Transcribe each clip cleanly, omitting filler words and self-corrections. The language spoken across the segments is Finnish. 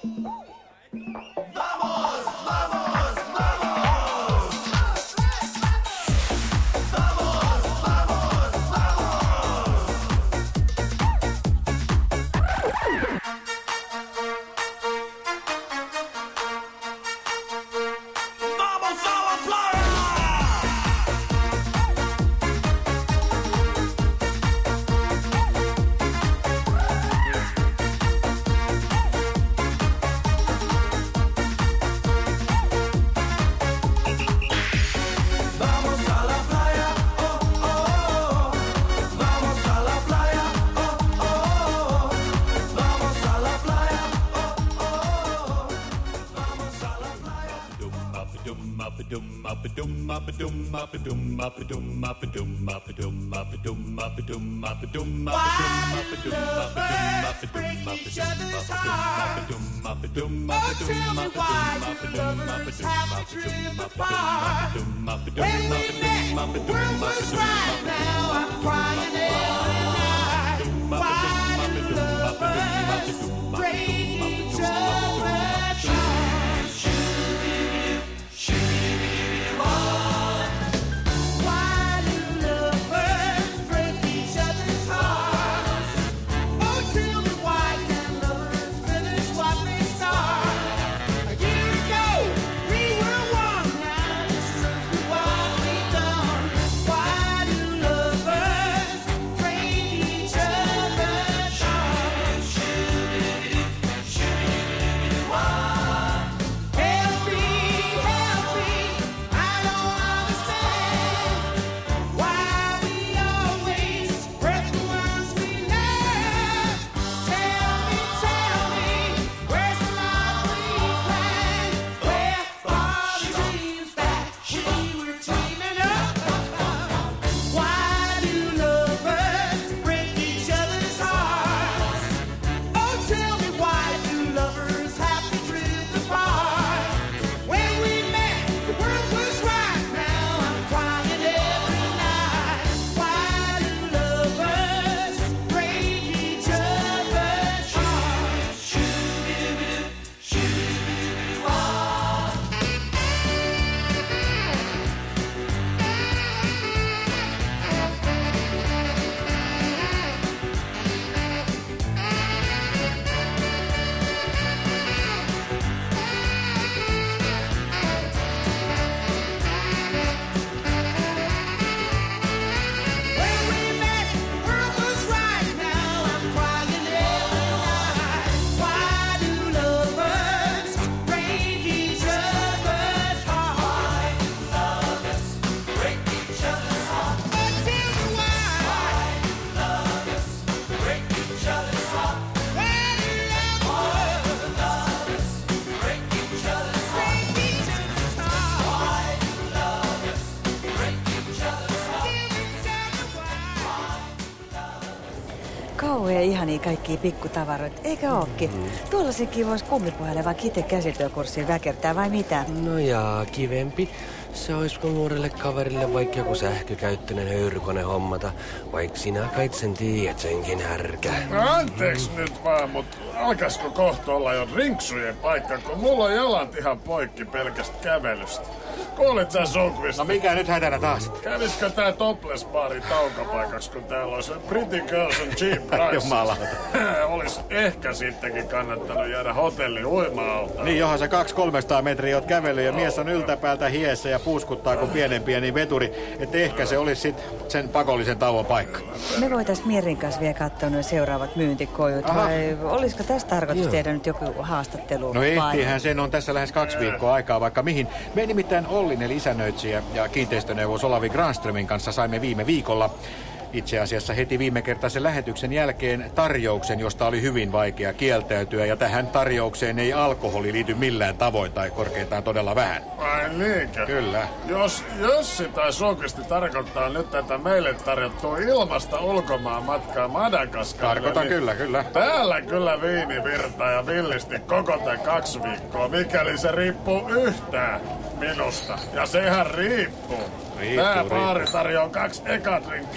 Kauhean ihania kaikkia pikkutavaroita, eikä ookin? Tuollaisenkin voisi kummipuheleva kite-käsityökurssiin väkertää, vai mitä? No jaa, kivempi. Se olisiko nuorelle kaverille vaikka joku sähkökäyttöinen höyrykone hommata, vaikka sinä kait sen tiedät senkin härkä. Anteeksi nyt vaan, mutta alkaisiko kohta olla jo rinksujen paikka, kun mulla on jalat ihan poikki pelkästä kävelystä. Kuulit sä Sundqvist? No mikä nyt hätänä taas? Kävisikö tää topless-baari taukopaikaksi, kun täällä olisi Pretty Girls and Cheap Price? Jumalauta. Olis ehkä sittenkin kannattanut jäädä hotelli uima-altaan. Niin johan sä 200-300 metriä oot kävellyt ja mies on yltäpäältä hiessä ja puuskuttaa kuin pieni veturi. Että ehkä se olisi sit sen pakollisen tauon paikka. Me voitais Mierin kanssa vielä katsoa nuo seuraavat myyntikojut. Vai olisiko tässä tarkoitus tehdä nyt joku haastattelu? No ehtiihän sen on tässä lähes 2 viikkoa aikaa vaikka mihin. Me nimittäin Ollin eli isännöitsijä ja kiinteistöneuvos Olavi Granströmin kanssa saimme viime viikolla itse asiassa heti viimekertaisen lähetyksen jälkeen tarjouksen, josta oli hyvin vaikea kieltäytyä. Ja tähän tarjoukseen ei alkoholi liity millään tavoin tai korkeintaan todella vähän. Ai niinkö? Kyllä. Jos Jussi tai Sundqvist tarkoittaa nyt tätä meille tarjottua ilmasta ulkomaan matkaa Madagaskarille. Tarkoitan niin kyllä. Täällä kyllä viini virtaa ja villisti koko tämän 2 viikkoa, mikäli se riippuu yhtään minusta. Ja sehän riippuu. Tää baari tarjoaa 2 ekadrinkkiä ilmasta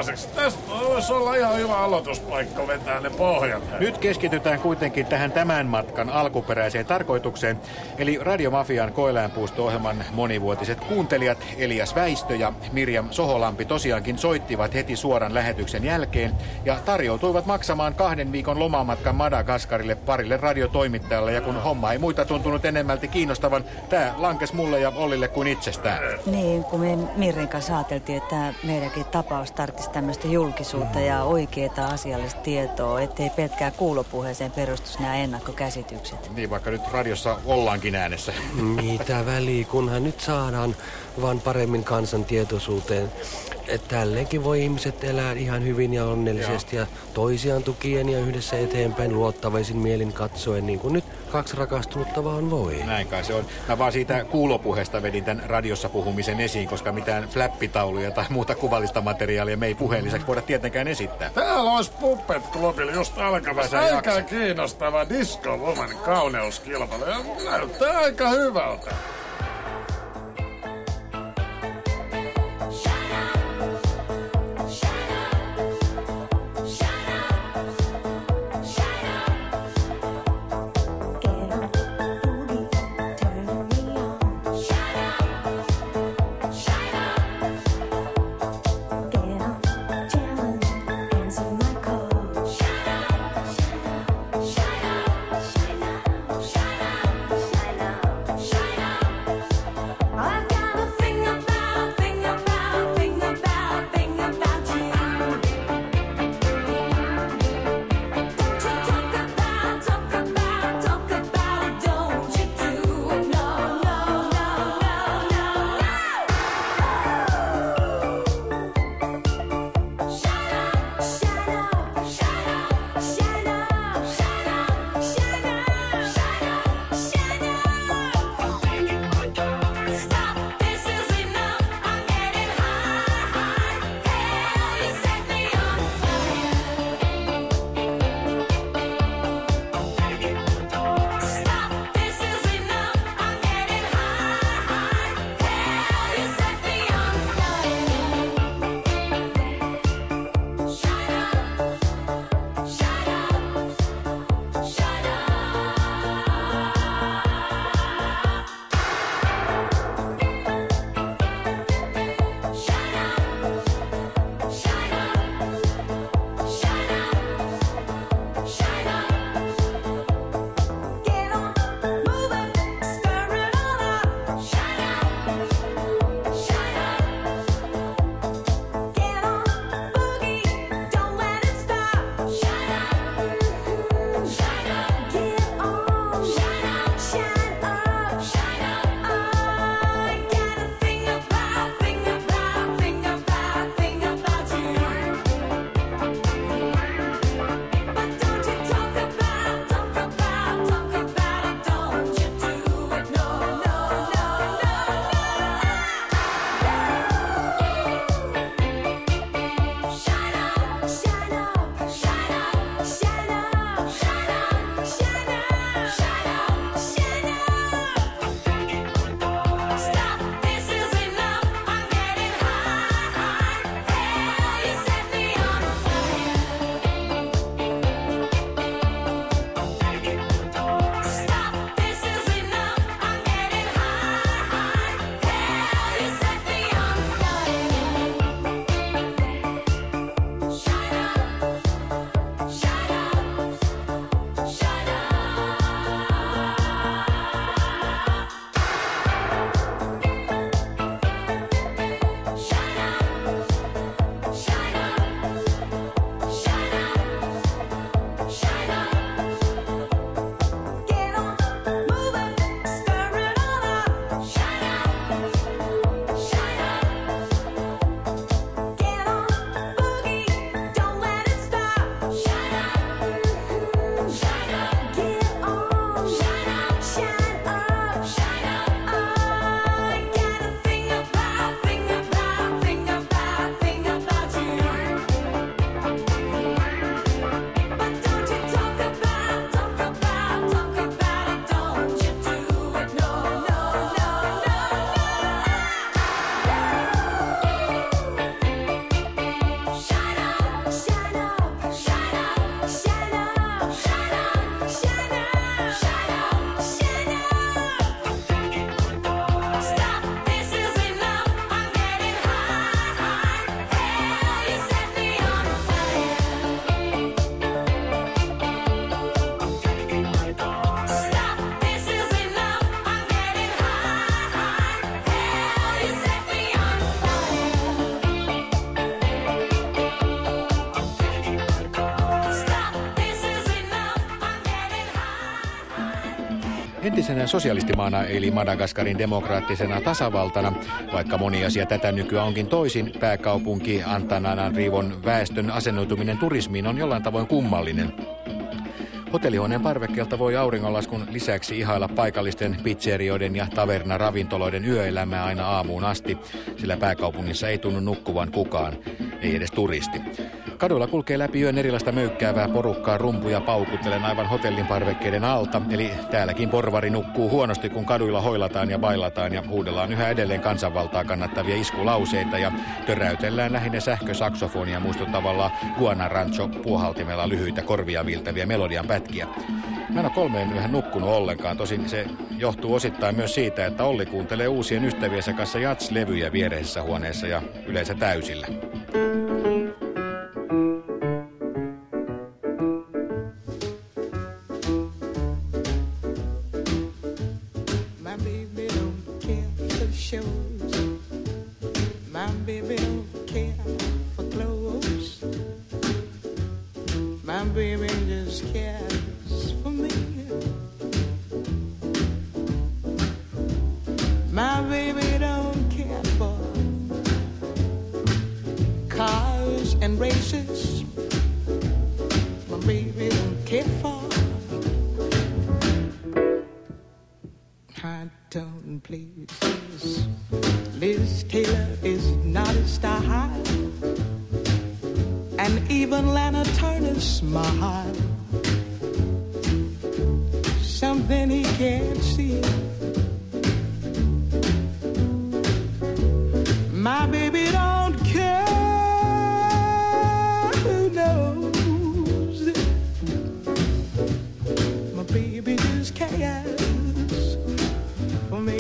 ilmaiseksi. Tästä voisi olla ihan hyvä aloituspaikka vetää ne pohjat. Nyt keskitytään kuitenkin tähän tämän matkan alkuperäiseen tarkoitukseen, eli Radiomafian Koeläinpuisto-ohjelman monivuotiset kuuntelijat Elias Väistö ja Mirjam Soholampi tosiaankin soittivat heti suoran lähetyksen jälkeen ja tarjoutuivat maksamaan 2 viikon lomamatkan Madagaskarille parille radiotoimittajalle, ja kun homma ei muita tuntunut enemmälti kiinnostavan, tää lankes mulle ja Ollille kuin itsestään. Niin, kun me Mirrin kanssa ajateltiin, että meidänkin tapaus tarvitsisi tämmöistä julkisuutta ja oikeaa asiallista tietoa, ettei pelkkää kuulopuheeseen perustus nämä ennakkokäsitykset. Niin, vaikka nyt radiossa ollaankin äänessä. Mitä väliä, kunhan nyt saadaan vaan paremmin kansan tietoisuuteen. Että tälleenkin voi ihmiset elää ihan hyvin ja onnellisesti ja toisiaan tukien ja yhdessä eteenpäin luottavaisin mielin katsoen, niin kuin nyt 2 rakastunutta vaan voi. Näin kai se on. Mä vaan siitä kuulopuheesta vedin tämän radiossa puhumisen esiin, koska mitään flappitauluja tai muuta kuvallista materiaalia me ei puheen lisäksi voida tietenkään esittää. Täällä olisi Puppet Clubilla just alkamassa aika kiinnostava Disco Woman kauneuskilpailu ja näyttää aika hyvältä. Entisenä sosialistimaana eli Madagaskarin demokraattisena tasavaltana, vaikka moni asia tätä nykyään onkin toisin, pääkaupunki Antananarivon väestön asennoituminen turismiin on jollain tavoin kummallinen. Hotellihuoneen parvekkeelta voi auringonlaskun lisäksi ihailla paikallisten pizzerioiden ja tavernaravintoloiden yöelämää aina aamuun asti, sillä pääkaupungissa ei tunnu nukkuvan kukaan, ei edes turisti. Kaduilla kulkee läpi yön erilaista möykkäävää porukkaa rumpuja paukutellen aivan hotellin parvekkeiden alta, eli täälläkin porvari nukkuu huonosti, kun kaduilla hoilataan ja bailataan ja huudellaan yhä edelleen kansanvaltaa kannattavia iskulauseita ja töräytellään lähinnä sähkösaksofonia muistuttavalla Guanarancho puuhaltimella lyhyitä korvia viiltäviä melodian pätkiä. Mä en ole 3 yöhön nukkunut ollenkaan, tosin se johtuu osittain myös siitä, että Olli kuuntelee uusien ystäviensä kanssa jats-levyjä viereisessä huoneessa ja yleensä täysillä. Liz Taylor is not a star, and even Lana Turner's smile, something he can't see. My baby don't care who knows. My baby just cares for me.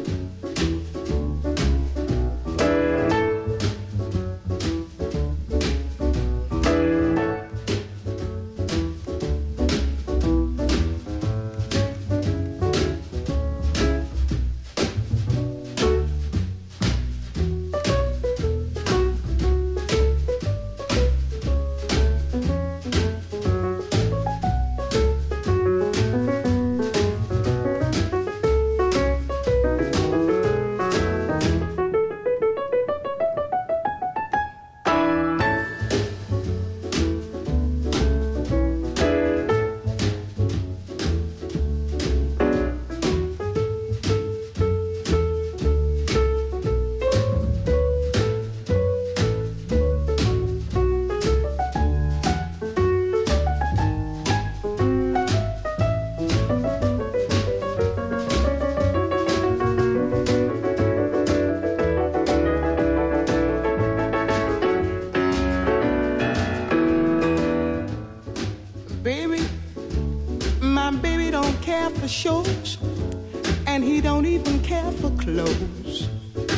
Shows, and he don't even care for clothes.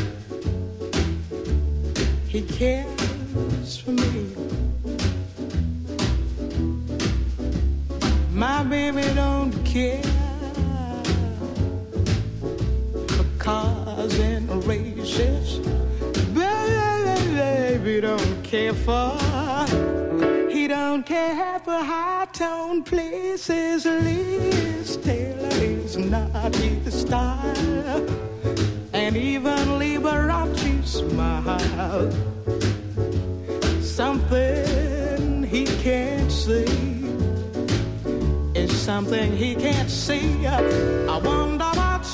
He cares for me. My baby don't care for cars and races. Baby don't care for. He don't care for high-tone places. Liz Taylor is not his style, and even Liberace smile. Something he can't see is something he can't see. I wonder what's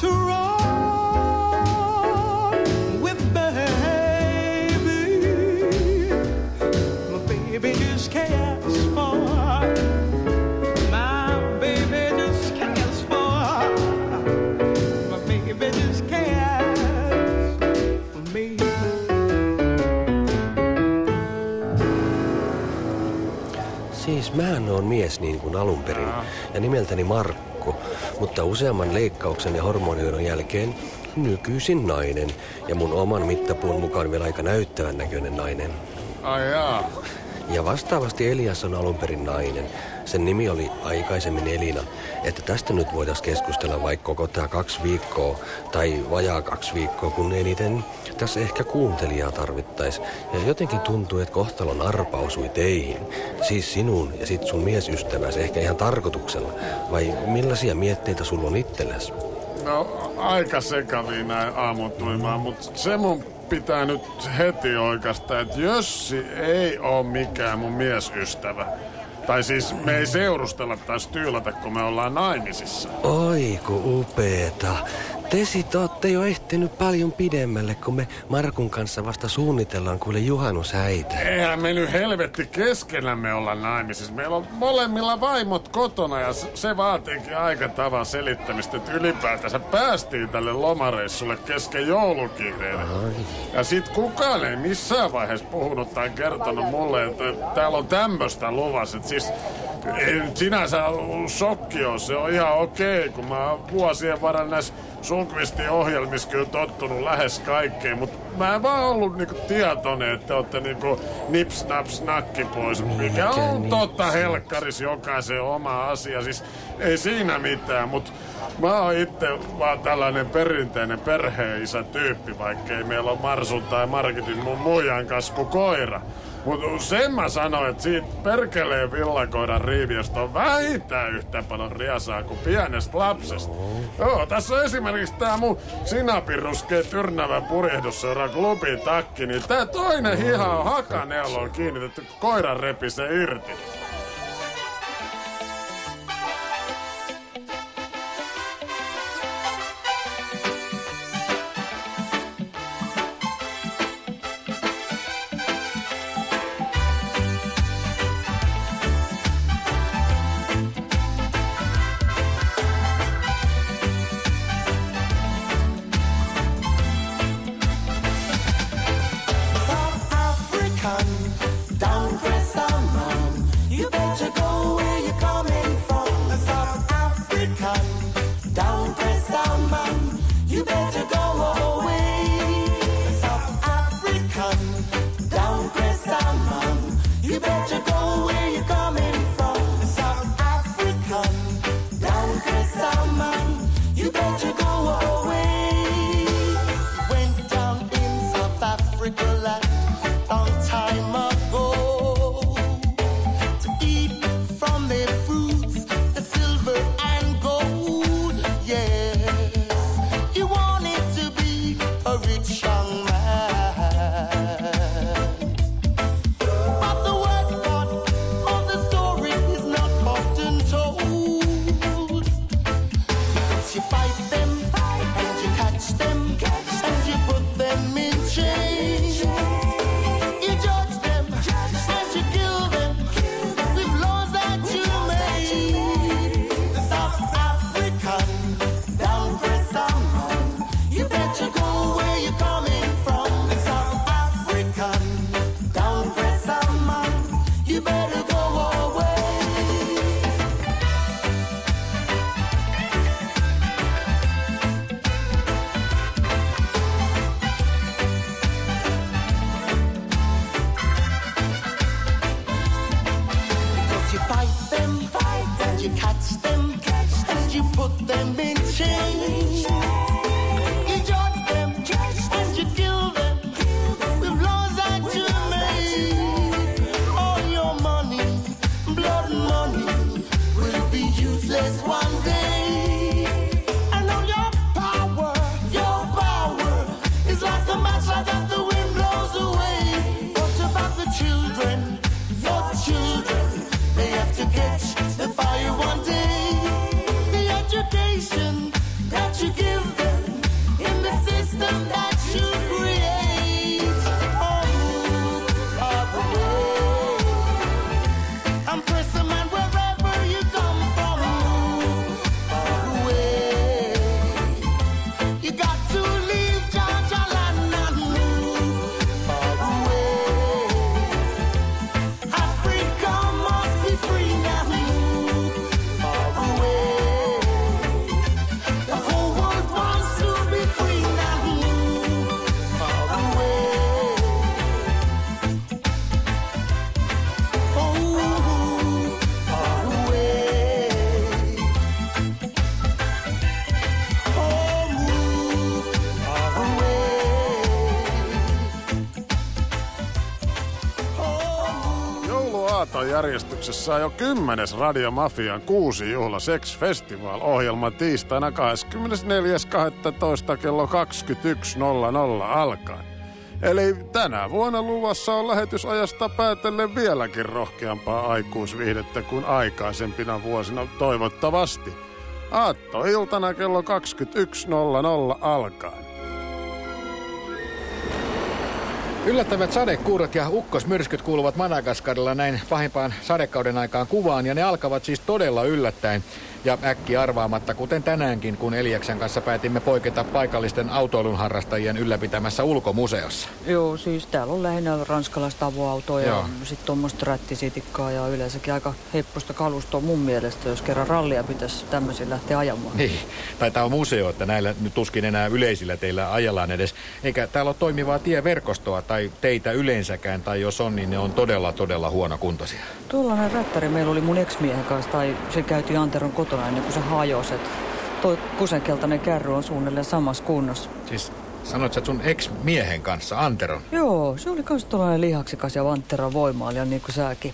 wrong with baby. My baby just cares for. My baby just cares for. My baby just cares for me. Siis mähän oon mies niin kuin alun perin ja nimeltäni Markku, mutta useamman leikkauksen ja hormonihoidon jälkeen nykyisin nainen ja mun oman mittapuun mukaan vielä aika näyttävän näköinen nainen. Ai jaa. Ja vastaavasti Elias on alun perin nainen Sen nimi oli aikaisemmin Elina. Että tästä nyt voitaisiin keskustella vaikka koko tää 2 viikkoa tai vajaa 2 viikkoa, kun eniten tässä ehkä kuuntelijaa tarvittais. Ja jotenkin tuntuu, että kohtalon arpa osui teihin. Siis sinun ja sit sun miesystäväsi ehkä ihan tarkoituksella. Vai millaisia mietteitä sulla on itselläsi? No, aika sekaviin näin aamutuimaan, mutta se mun pitää nyt heti oikaista, että Jössi ei oo mikään mun miesystävä. Tai siis me ei seurustella tai tyylata, kun me ollaan naimisissa. Oi, ku upeeta. Te sit ootte jo ehtinyt paljon pidemmälle, kun me Markun kanssa vasta suunnitellaan kuule juhannushäitä. Eihän me nyt helvetti keskenämme olla naimisissa. Meillä on molemmilla vaimot kotona ja se vaatiikin aika tavan selittämistä, että ylipäätänsä päästiin tälle lomareissulle kesken joulukiireiden. Ja sit kukaan ei missään vaiheessa puhunut tai kertonut mulle, että täällä on tämmöstä luvassa. Että siis ei nyt sinänsä shokki ole, se on ihan okei, kun mä oon vuosien varan näissä Sundqvistin ohjelmissa kyllä tottunut lähes kaikkeen, mutta mä en vaan ollut niinku tietoinen, että te ootte niinku nips naps nakki pois, mikä on totta helkkaris jokaisen oma asia, siis ei siinä mitään, mutta mä oon itse vaan tällainen perinteinen perheisä-tyyppi, vaikkei meillä on Marsun tai Margitin mun muijan kanssa kuin koira. Mutta sen mä sanoin, että siitä perkeleen villakoiran riiviöstä on vähintään yhtä paljon riasaa kuin pienestä lapsesta. Joo, tässä on esimerkiksi tää mun sinapiruskeen tyrnävä purjehdusseura klubitakki, niin tää toinen hiha on hakaneuloon kiinnitetty, kun koiran repi se irti. järjestyksessä on jo 10. Radio Mafian 6 juhla Sex Festival-ohjelma tiistaina 24.12. kello 21.00 alkaen. Eli tänä vuonna luvassa on lähetysajasta päätellen vieläkin rohkeampaa aikuisviihdettä kuin aikaisempina vuosina toivottavasti. Aattoiltana kello 21.00 alkaen. Yllättävät sadekuuret ja ukkosmyrskyt kuuluvat Madagaskarilla näin pahimpaan sadekauden aikaan kuvaan, ja ne alkavat siis todella yllättäen ja äkki arvaamatta, kuten tänäänkin, kun Eliaksen kanssa päätimme poiketa paikallisten autoilun harrastajien ylläpitämässä ulkomuseossa. Joo, siis täällä on lähinnä ranskalaista avoautoa ja sitten tuommoista rättisitikkaa ja yleensäkin aika hepposta kalustoa mun mielestä, jos kerran rallia pitäisi tämmöisiä lähteä ajamaan. Niin, tai tämä on museo, että näillä nyt tuskin enää yleisillä teillä ajellaan edes. Eikä täällä ole toimivaa tieverkostoa tai teitä yleensäkään, tai jos on, niin ne on todella huonokuntoisia. Tuollainen rättäri meillä oli mun ex-miehen kanssa, tai se käytiin Anteron kotona ennen kuin se hajosi. Toi kusenkeltainen kärry on suunnilleen samassa kunnossa. Siis sanoit sä sun ex-miehen kanssa, Anteron? Joo, se oli kans tuollainen lihaksikas ja Vanteran voimaalija niin kuin säkin.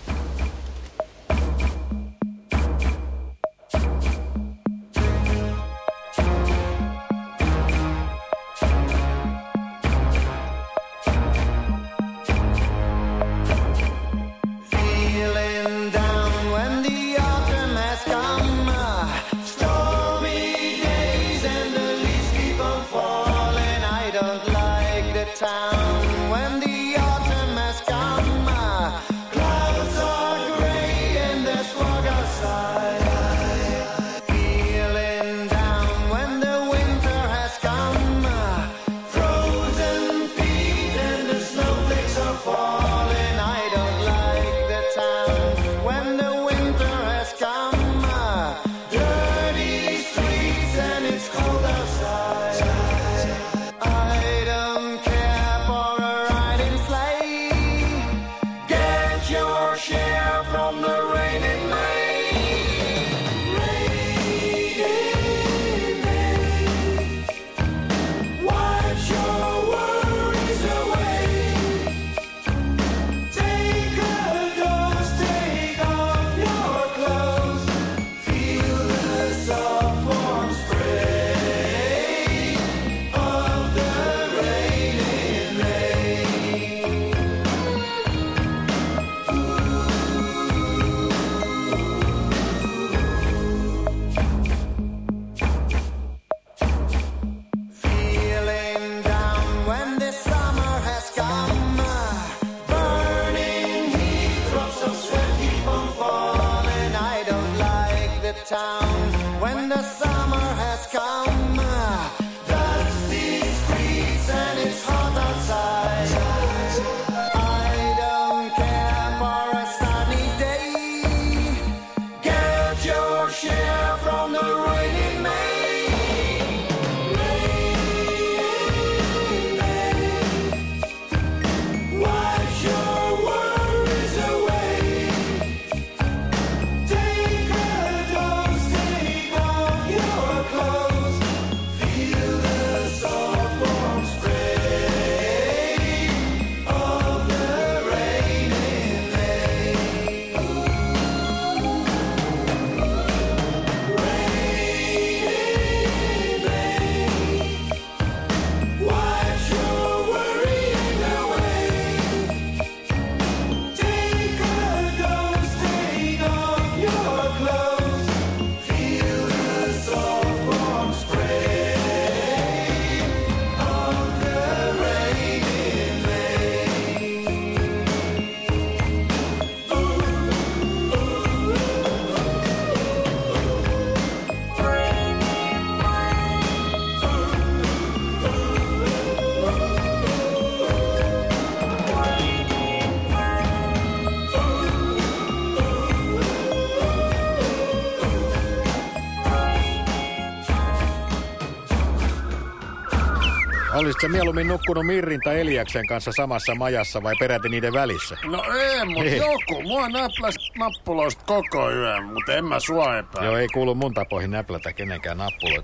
Olisit sä mieluummin nukkunut Mirrin tai Eliaksen kanssa samassa majassa vai peräti niiden välissä? No ei, mutta joku. Mua näpläs nappuloista koko yön, mutta en mä sua epää. Joo, ei kuulu mun tapoihin näplätä kenenkään nappuloita.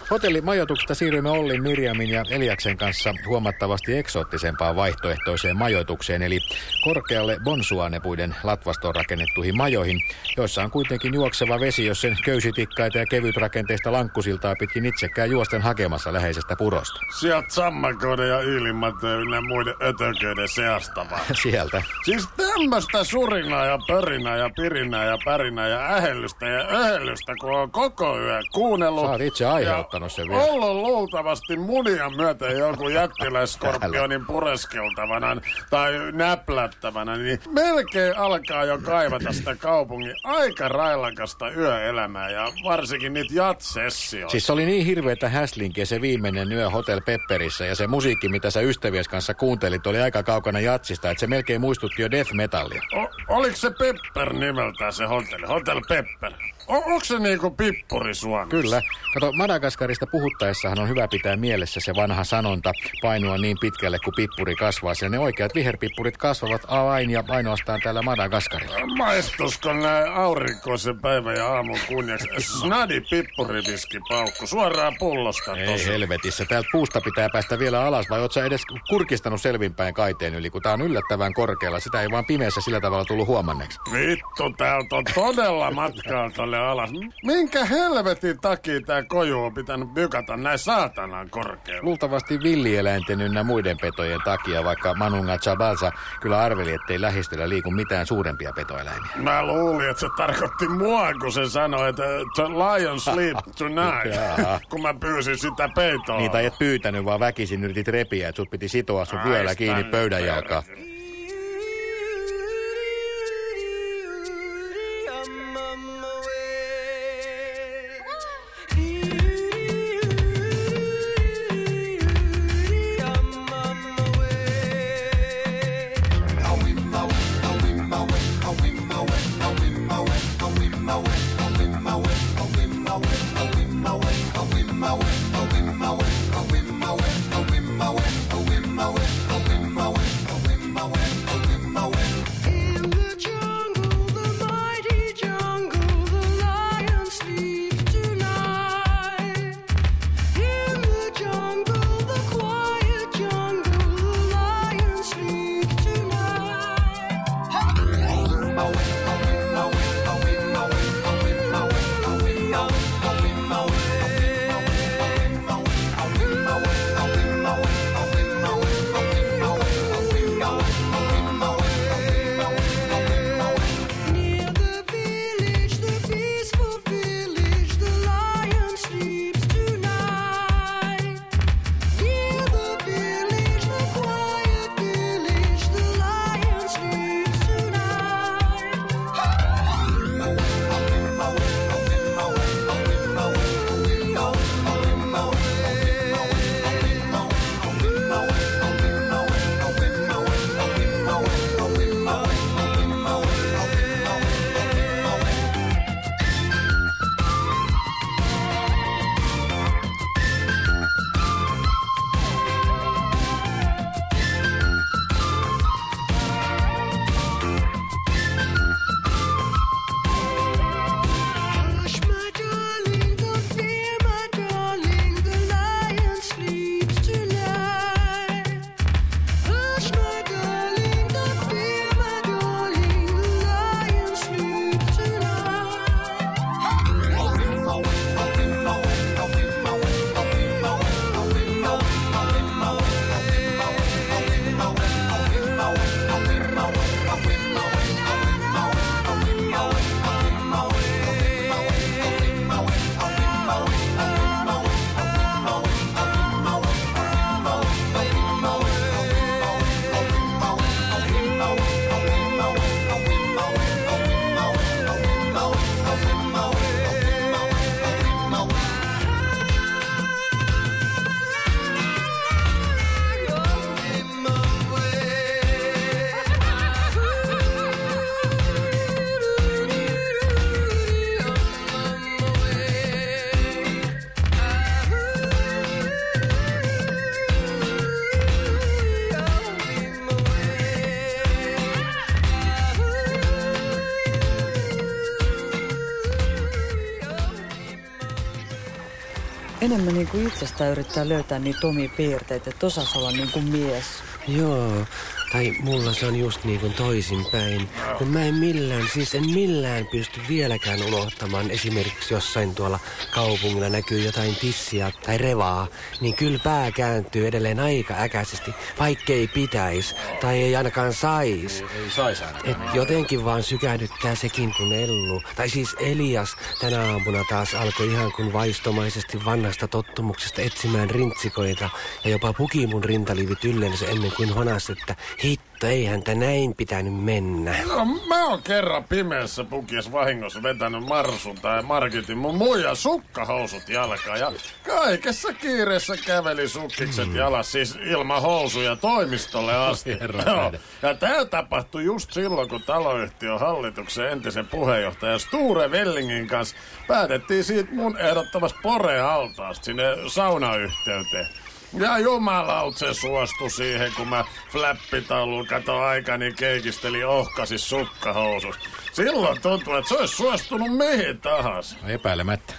Hotellimajoituksesta siirrymme Ollin, Mirjamin ja Eliaksen kanssa huomattavasti eksoottisempaan vaihtoehtoiseen majoitukseen, eli korkealle bonsuanepuiden latvastoon rakennettuihin majoihin, joissa on kuitenkin juokseva vesi, jos sen köysitikkaita ja kevytrakenteista lankkusiltaa pitkin itsekään juosten hakemassa läheisestä purosta. Sieltä sammakoiden ja ilmatöön ynnä muiden ötököiden seasta vaan. Sieltä. Siis tämmöstä surinaa ja pörinää ja pirinää ja pärinää ja ähellystä ja öhellystä, kun on koko yö kuunnellut. Sä oot itse aiheuttanut sen vielä. Ollut luultavasti munia myöten joku jättiläisskorpionin pureskeltavana tai näplättävänä, niin melkein alkaa jo kaivata sitä kaupungin aika railakasta yöelämää ja varsinkin niitä jat-sessioita. Siis se oli niin hirveetä häslinkiä se viimeinen yö Hotel Pepperissä ja se musiikki, mitä sä ystävies kanssa kuuntelit, oli aika kaukana jatsista, että se melkein muistutti jo death metallia. Oliko se Pepper nimeltään se hotelli? Hotel Pepper? Onko se niinku pippuri Suomessa? Kyllä. Kato, Madagaskarista puhuttaessahan on hyvä pitää mielessä se vanha sanonta painua niin pitkälle kuin pippuri kasvaa. Sillä ne oikeat viherpippurit kasvavat vain ja ainoastaan täällä Madagaskarilla. Maistusko näin aurinkoisen päivän ja aamun kunniaksi snadi pippuriviskipaukku suoraan pullosta tosi? Ei helvetissä. Täältä puusta pitää päästä vielä alas, vai oot sä edes kurkistanut selvinpäin kaiteen yli, kun tää on yllättävän korkealla. Sitä ei vaan pimeässä sillä tavalla tullut huomanneeksi. Vittu, täältä on todella matkaa tolle alas. Minkä helvetin takia tää koju on pitänyt bykata näin saatanan korkealla? Luultavasti villieläinten ynnä muiden petojen takia, vaikka Manunga Chabalsa kyllä arveli, ettei lähistöllä liiku mitään suurempia petoeläimiä. Mä luulin, että se tarkoitti mua, kun se sanoi, että the lion sleep tonight, kun mä pyysin sitä peitoa. Niitä et pyytänyt, vaan väkisin yritit repiä, että sut piti sitoa sun vyöllä kiinni pöydän jalkaan. enemmän niin kuin itsestään yrittää löytää niitä omia piirteitä, että osas olla niin kuin mies. Joo, tai mulla se on just niin kuin toisinpäin. Kun mä en millään pysty vieläkään unohtamaan esimerkiksi jossain tuolla kaupungilla näkyy jotain tissiä tai revaa, niin kyllä pää kääntyy edelleen aika äkäisesti, vaikkei pitäisi tai ei ainakaan sais. Ei sais ainakaan. Et jotenkin vaan sykähdyttää sekin, kun Ellu, tai siis Elias tänä aamuna taas alkoi ihan kun vaistomaisesti vanhasta tottumuksesta etsimään rintsikoita ja jopa puki mun rintalivit yllensä ennen kuin honas, että hitto, ei häntä näin pitänyt mennä. No, mä oon kerran pimeässä pukies vahingossa vetänyt Marsun tai Margitin mun muijan sukkahousut jalkaan ja kaikessa kiireessä käveli sukkikset jalas, siis ilman housuja toimistolle asti. No, ja tää tapahtui just silloin, kun taloyhtiön hallituksen entisen puheenjohtajan Sture Wellingin kanssa päätettiin siitä mun ehdottomasta Pore-altaasta sinne saunayhteyteen. Ja jumalaut se suostui siihen, kun mä flappitauluun katon aikani keikisteli ohkasis sukkahousut. Silloin tuntui, että se olisi suostunut mihin tahansa. No, epäilemättä.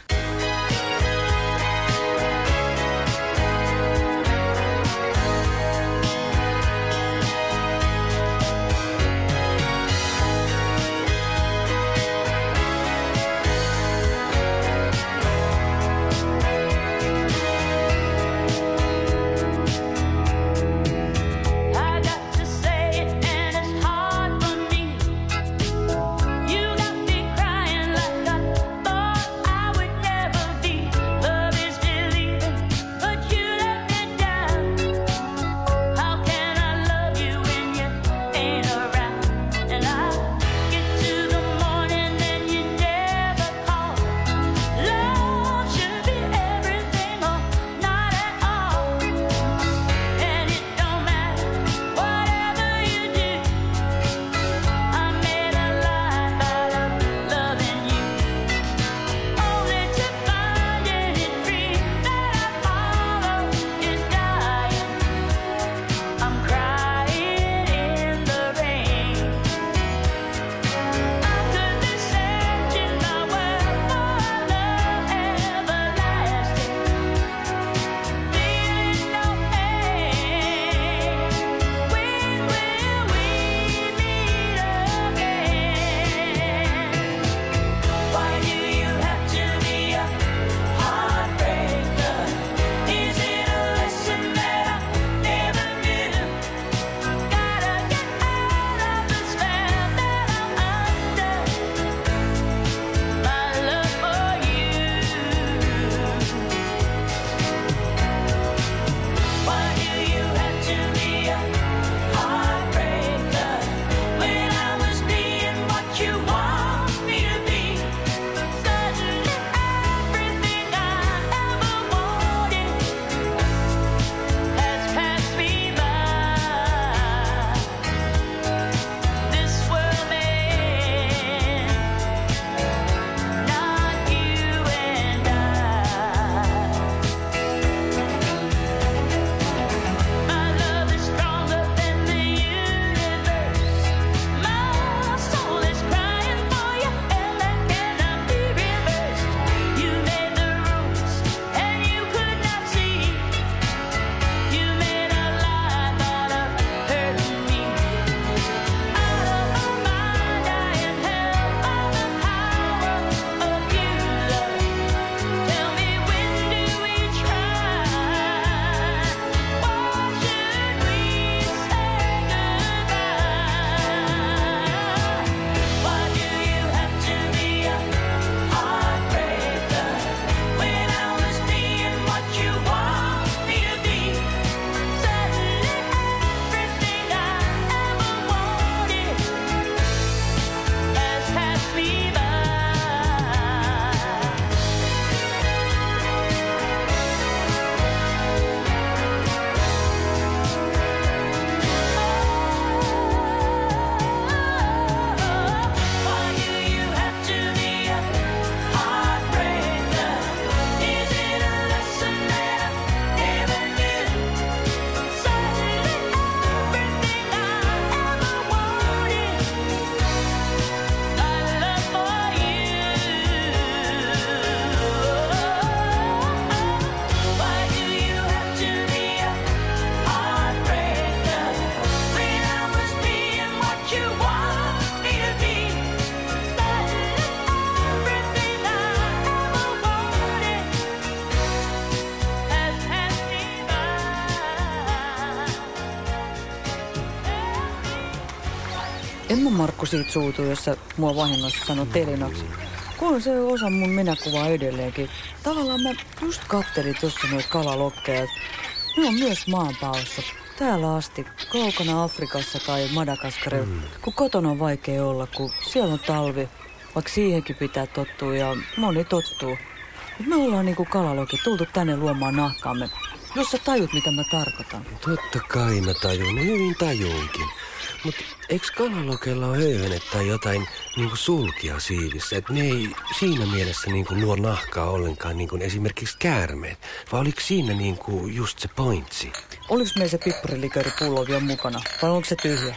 Emma Markku siitä suutuu, jos sä mua vahingossa sanot Elinaksi. Kun se osa mun minäkuvaa edelleenkin. Tavallaan mä just kattelin tuossa noita kalalokkeja. Ne on myös maanpaossa. Täällä asti, kaukana Afrikassa tai Madagaskarilla. Kun kotona on vaikea olla, kun siellä on talvi. Vaikka siihenkin pitää tottua ja moni tottuu. Mut me ollaan niinku kalaloki tultu tänne luomaan nahkaamme. Jos sä tajut, mitä mä tarkoitan. Totta kai mä tajun, hyvin tajuunkin. Mut eiks kalalokella ole höyhenet tai jotain niinku sulkia siivissä? Et ne ei siinä mielessä niinku luo nahkaa ollenkaan niinku esimerkiksi käärmeet. Vai oliko siinä niinku just se pointsi? Oliks meillä se pippurilikööripullo vielä mukana? Vai onko se tyhjä?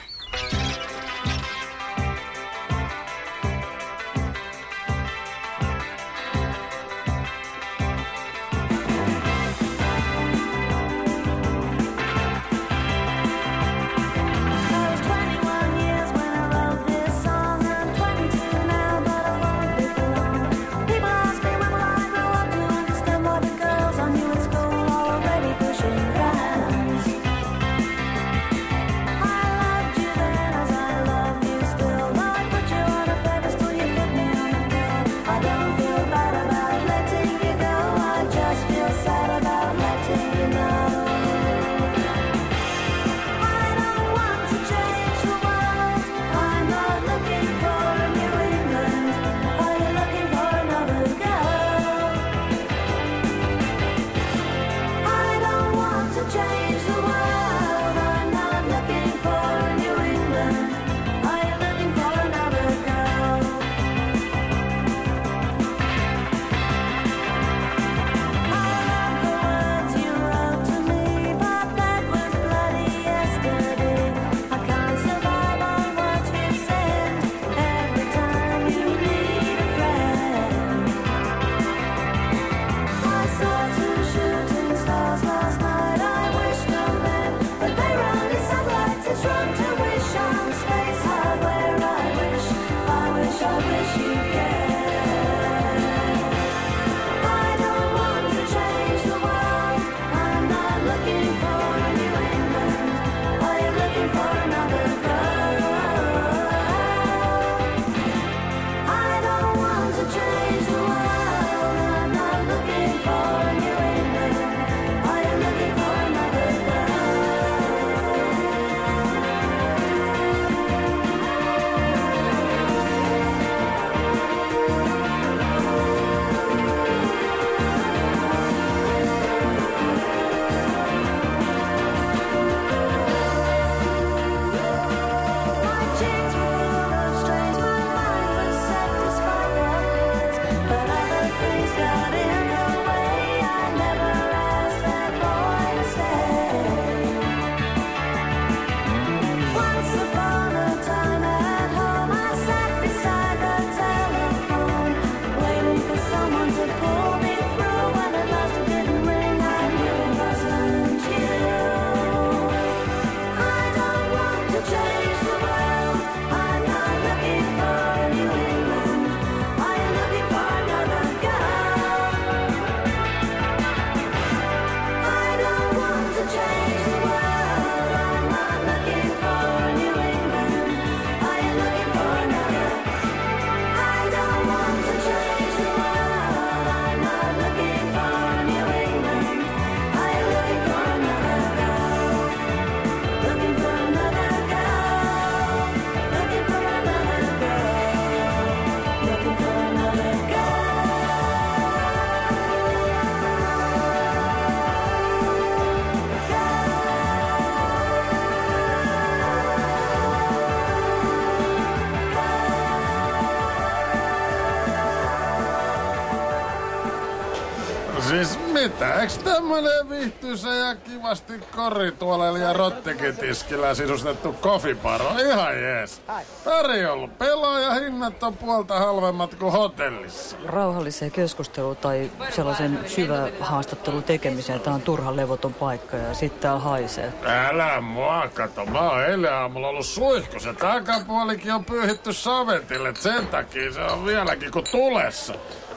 Siis mitä? Eiks tämmönen viihtyisä ja kivasti korituolella ja rottikitiskillä sisustettu kofiparo? Ihan jees. Tarjolla pelaaja hinnat on puolta halvemmat kuin hotellissa. Rauhalliseen keskusteluun tai sellaisen syvä haastattelun tekemiseen tää on turhan levoton paikka ja sit täällä haisee. Älä mua kato, mä oon eilen aamulla ollut suihkus ja takapuolikin on pyyhitty savetille. Sen takia se on vieläkin kuin tulessa.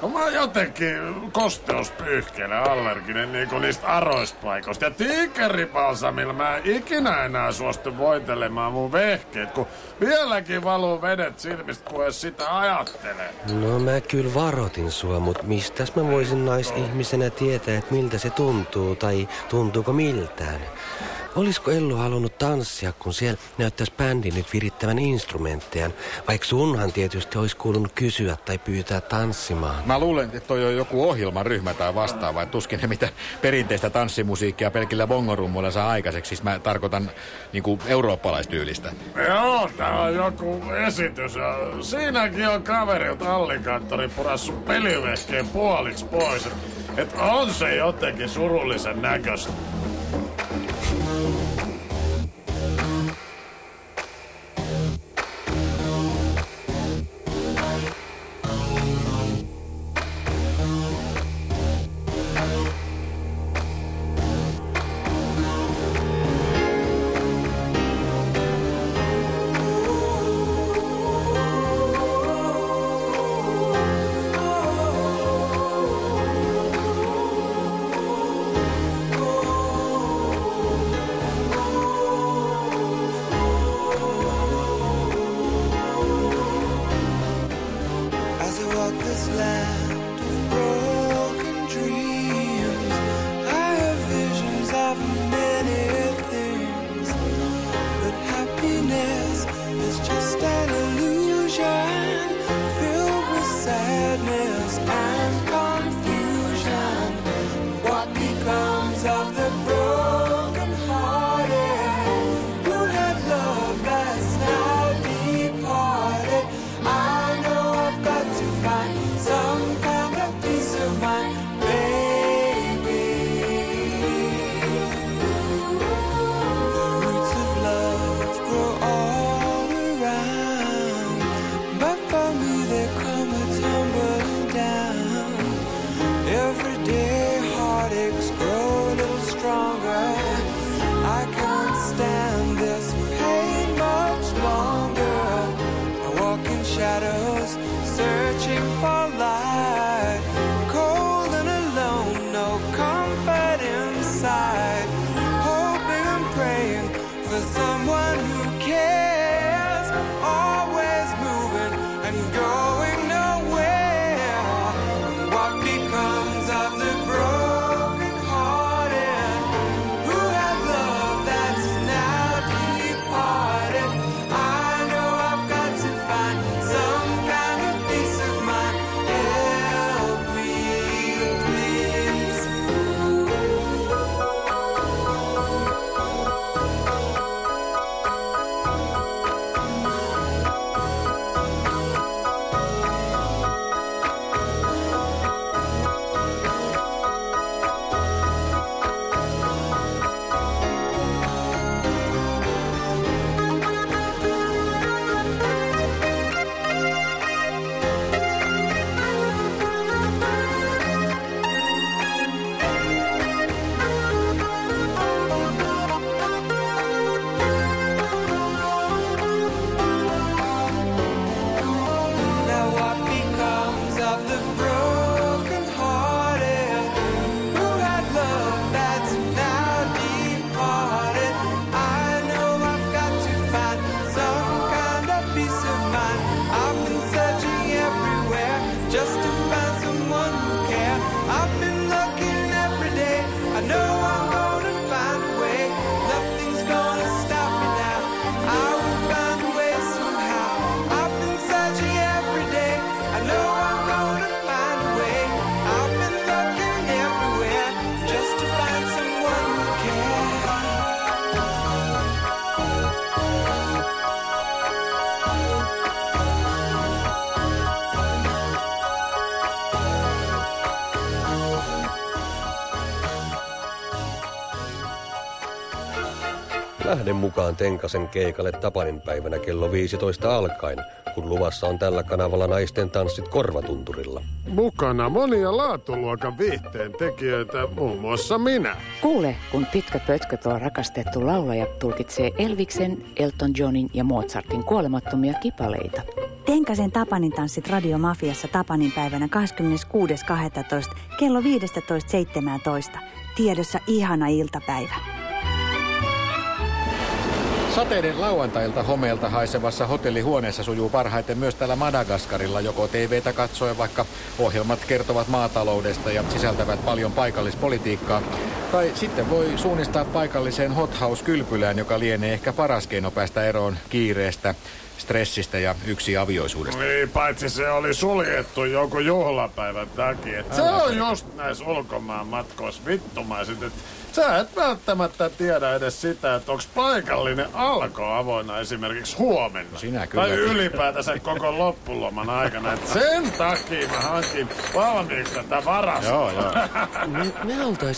Mä oon jotenkin kosteuspyyhkeelle allerginen niinku niistä aroispaikoista. Ja tiikeribalsamilla mä en ikinä enää suostu voitelemaan mun vehkeet, kun vieläkin valuu vedet silmistä, kun edes sitä ajattelee. No mä kyllä varoitin sua, mutta mistäs mä voisin naisihmisenä tietää, että miltä se tuntuu tai tuntuuko miltään? Olisiko Ellu halunnut tanssia, kun siellä näyttäisi bändin nyt virittävän instrumenttejaan? Vaikka sunhan tietysti olisi kuulunut kysyä tai pyytää tanssimaan. Mä luulen, että toi on joku ohjelmaryhmä tai vastaava. Et tuskin ne mitä perinteistä tanssimusiikkia pelkillä bongorummuilla saa aikaiseksi. Siis mä tarkoitan niinku eurooppalaistyylistä. Joo, tää on joku esitys. Ja siinäkin on kaverilta alligaattori purassu pelivehkeen puoliksi pois. Et on se jotenkin surullisen näköistä. Lähden mukaan Tenkasen keikalle Tapaninpäivänä kello 15 alkaen, kun luvassa on tällä kanavalla naisten tanssit Korvatunturilla. Mukana monia laatuluokan viihteen tekijöitä, muun muassa minä. Kuule, kun Pitkä pötkö tuo rakastettu laulaja tulkitsee Elviksen, Elton Johnin ja Mozartin kuolemattomia kipaleita. Tenkasen Tapanin tanssit Radiomafiassa Tapanin päivänä 26.12. kello 15.17. Tiedossa ihana iltapäivä. Sateiden lauantailta homeelta haisevassa hotellihuoneessa sujuu parhaiten myös täällä Madagaskarilla joko TVtä katsoen, vaikka ohjelmat kertovat maataloudesta ja sisältävät paljon paikallispolitiikkaa. Tai sitten voi suunnistaa paikalliseen hot house-kylpylään, joka lienee ehkä paras keino päästä eroon kiireestä, stressistä ja yksinavioisuudesta. Niin, paitsi se oli suljettu jonkun juhlapäivän takia. Se on just näissä ulkomaan matkoissa vittumaiset, että sä et välttämättä tiedä edes sitä, että onks paikallinen Alko avoinna esimerkiksi huomenna. Sinä kyllä. Tai ylipäätänsä koko loppuloman aikana. Et sen takia mä hankin valmiiksi tätä varastoa. Joo. Me oltais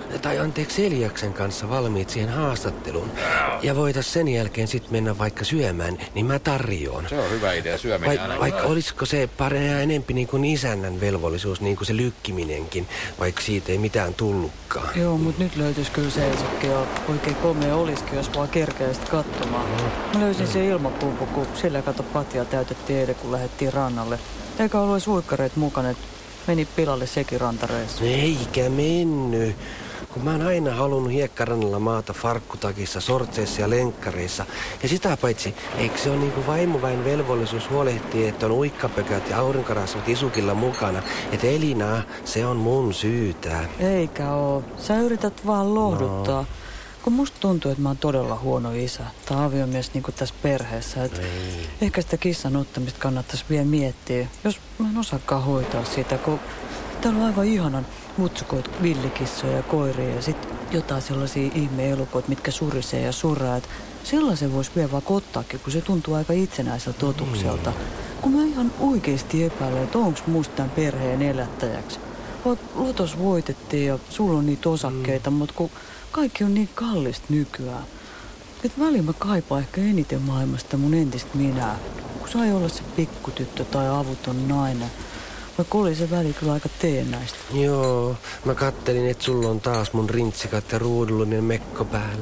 Eliaksen kanssa valmiit siihen haastatteluun. Ja voitais sen jälkeen sit mennä vaikka syömään, niin mä tarjoan. Se on hyvä idea, syöminen aina. Vaikka olisiko se enempi niin kuin isännän velvollisuus, niin kuin se lykkiminenkin, vaikka siitä ei mitään tullutkaan. Joo, mut nyt löytyis kyllä seisokki ja oikein komea olisikin, jos vaan kerkeäisit katsomaan. Mä löysin sen ilmapumpu, kun sillä kato patja täytettiin eilen, kun lähdettiin rannalle. Eikä ollut suikkareet mukana, että meni pilalle sekin rantareissa. Eikä mennyt. Kun mä oon aina halunnut hiekkarannalla maata farkkutakissa, sortseissa ja lenkkareissa. Ja sitä paitsi, eikö se ole niinku vaimoväen velvollisuus huolehtia, että on uikkapökät ja aurinkorasvat isukilla mukana. Että Elina, se on mun syytä. Eikä oo. Sä yrität vaan lohduttaa. Kun musta tuntuu, että mä oon todella huono isä. Tai aviomies niinku tässä perheessä. Et ehkä sitä kissan ottamista kannattaisi vielä miettiä. Jos mä en osaakaan hoitaa sitä, kun täällä on aivan ihanan mutsukoit villikissoja ja koiria ja sit jotain sellaisia ihme-elukoita, mitkä surisee ja surraa. Et sellaisen vois vielä vaan ottaakin, kun se tuntuu aika itsenäiseltä otukselta. Kun mä ihan oikeesti epäilen, että onks musta tämän perheen elättäjäksi. Lotos voitettiin ja sulla on niitä osakkeita, mutta kun kaikki on niin kallista nykyään. Et väliin mä kaipaan ehkä eniten maailmasta mun entistä minää. Kun sai olla se pikkutyttö tai avuton nainen. Vaikka oli se väli kyllä aika teennäistä. Joo, mä kattelin, että sulla on taas mun rintsikat ja ruudullinen mekko päällä.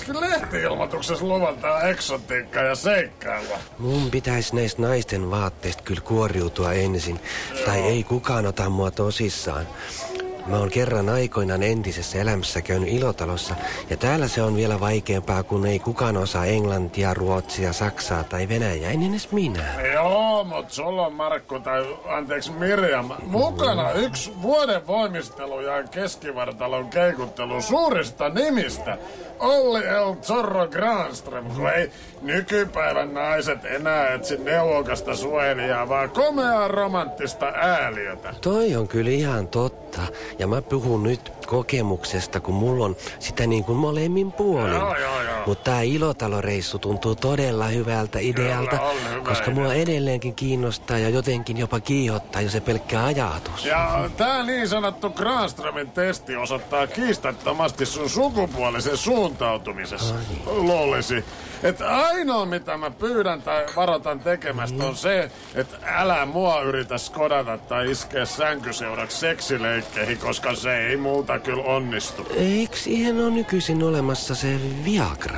joskin lehti-ilmoituksessa luvataan eksotiikkaa ja seikkailua. Mun pitäisi näistä naisten vaatteista kyllä kuoriutua ensin. Joo. Tai ei kukaan ota mua tosissaan. Mä oon kerran aikoinaan entisessä elämässä käynyt Ilotalossa, ja täällä se on vielä vaikeampaa, kun ei kukaan osaa englantia, ruotsia, saksaa tai venäjää, en edes minä. Joo, mut sulla on Markku tai Mirjam mukana yksi vuoden voimistelu ja keskivartalon keikuttelu suurista nimistä. Olli L. Zorro Granström, kun ei nykypäivän naiset enää etsi neuvokasta suojelijaa, vaan komeaa romanttista ääliötä. Toi on kyllä ihan totta. Ja mä puhun nyt kokemuksesta, kun mulla on sitä niin kuin molemmin puolin. Joo. Mutta tää Ilotalo-reissu tuntuu todella hyvältä idealta, koska mua edelleenkin kiinnostaa ja jotenkin jopa kiihottaa jo se pelkkä ajatus. Ja tää niin sanottu Granströmin testi osoittaa kiistattomasti sun sukupuolisen suuntautumisessa. Luulisi, että ainoa mitä mä pyydän tai varoitan tekemästä on se, että älä mua yritä skodata tai iskeä sänkyseuraksi seksileikkeihin, koska se ei multa kyllä onnistu. Eikö siihen ole nykyisin olemassa se Viagra?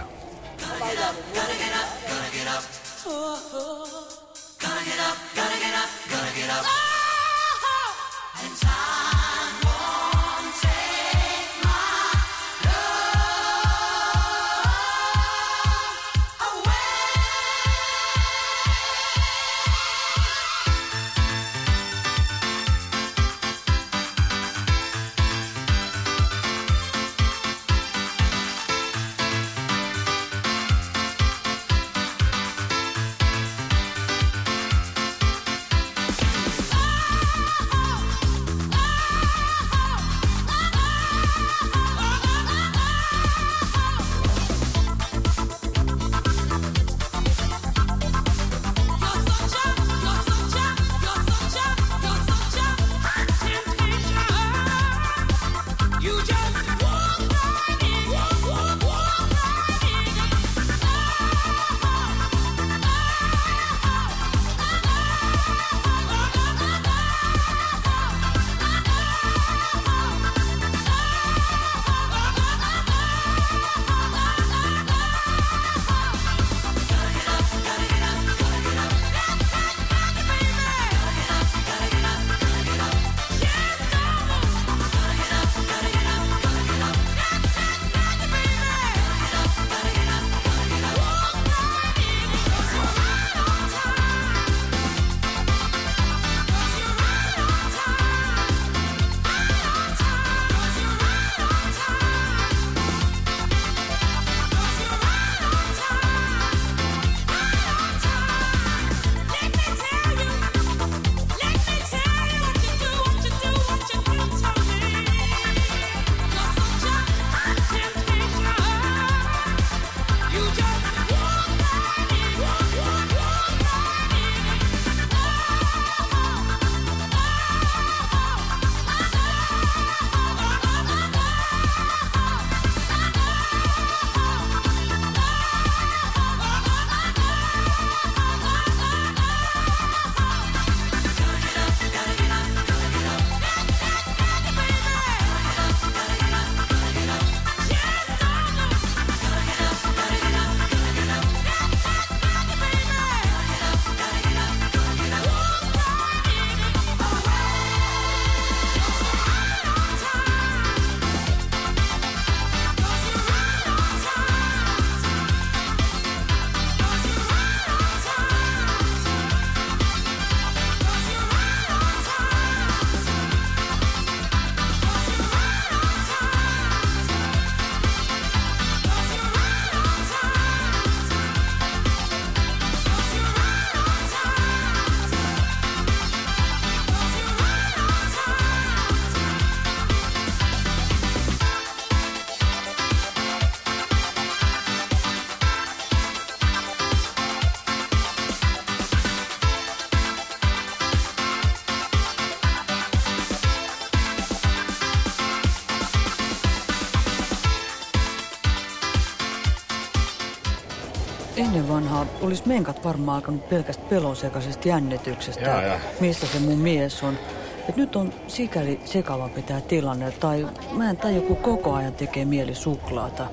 Ennen vanhaa olisi menkat varmaan alkanut pelkästä pelonsekaisesta jännityksestä, missä se mun mies on. Et nyt on sikäli sekavampi tää tilanne, tai mä en tajua, kun koko ajan tekee mieli suklaata.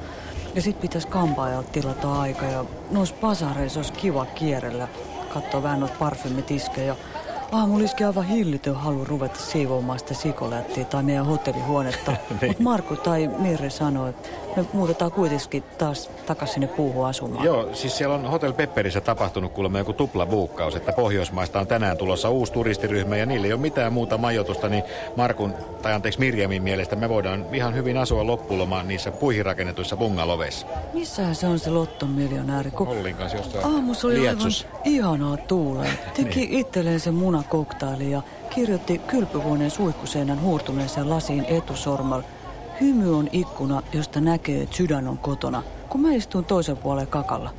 Ja sit pitäis kampaajalta tilata aika ja noissa basareissa olisi kiva kierrellä. Kattoo vähän noita parfymitiskejä. Aamulla olisikin aivan hillitön halu ruveta siivoamaan sitä sikolättiä tai meidän hotellihuonetta. Mutta Markku tai Mirre sanoi, että me muutetaan kuitenkin taas takaisin sinne puuhun asumaan. Joo, siis siellä on Hotel Pepperissä tapahtunut kuulemma joku tuplabuukkaus, että Pohjoismaista on tänään tulossa uusi turistiryhmä ja niillä ei ole mitään muuta majoitusta, niin Mirjamin mielestä me voidaan ihan hyvin asua loppulomaan niissä puihin rakennetuissa bungaloveissa. Missähän se on se Lotton miljonääri? Hollin kanssa jostain aamussa oli lietsus. Aivan ihanaa tuulea. Teki itselleen sen munakoktaili ja kirjoitti kylpyhuoneen suihkuseinän huurtuneeseen lasiin etusormalla. Hymy on ikkuna, josta näkee, että sydän on kotona, kun mä istun toisen puolen kakalla.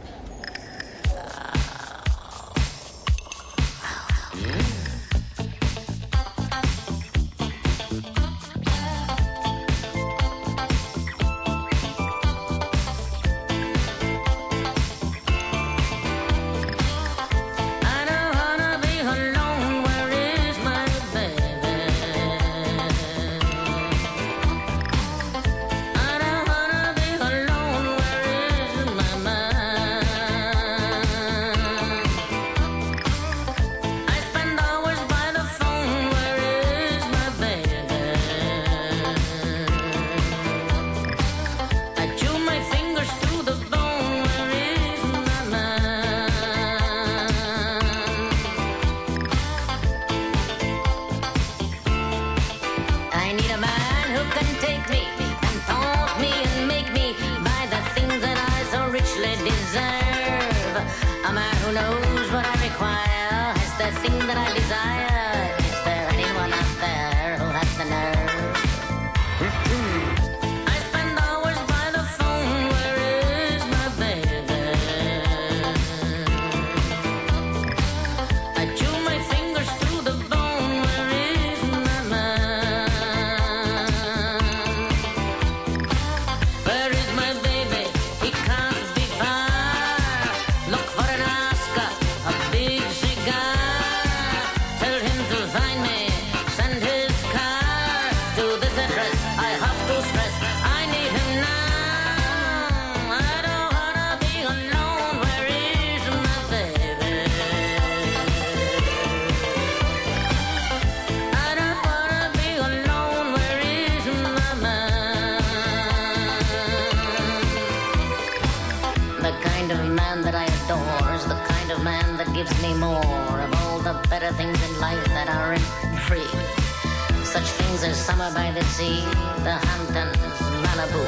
gives me more of all the better things in life that aren't free. Such things as summer by the sea, the Hamptons, Malibu,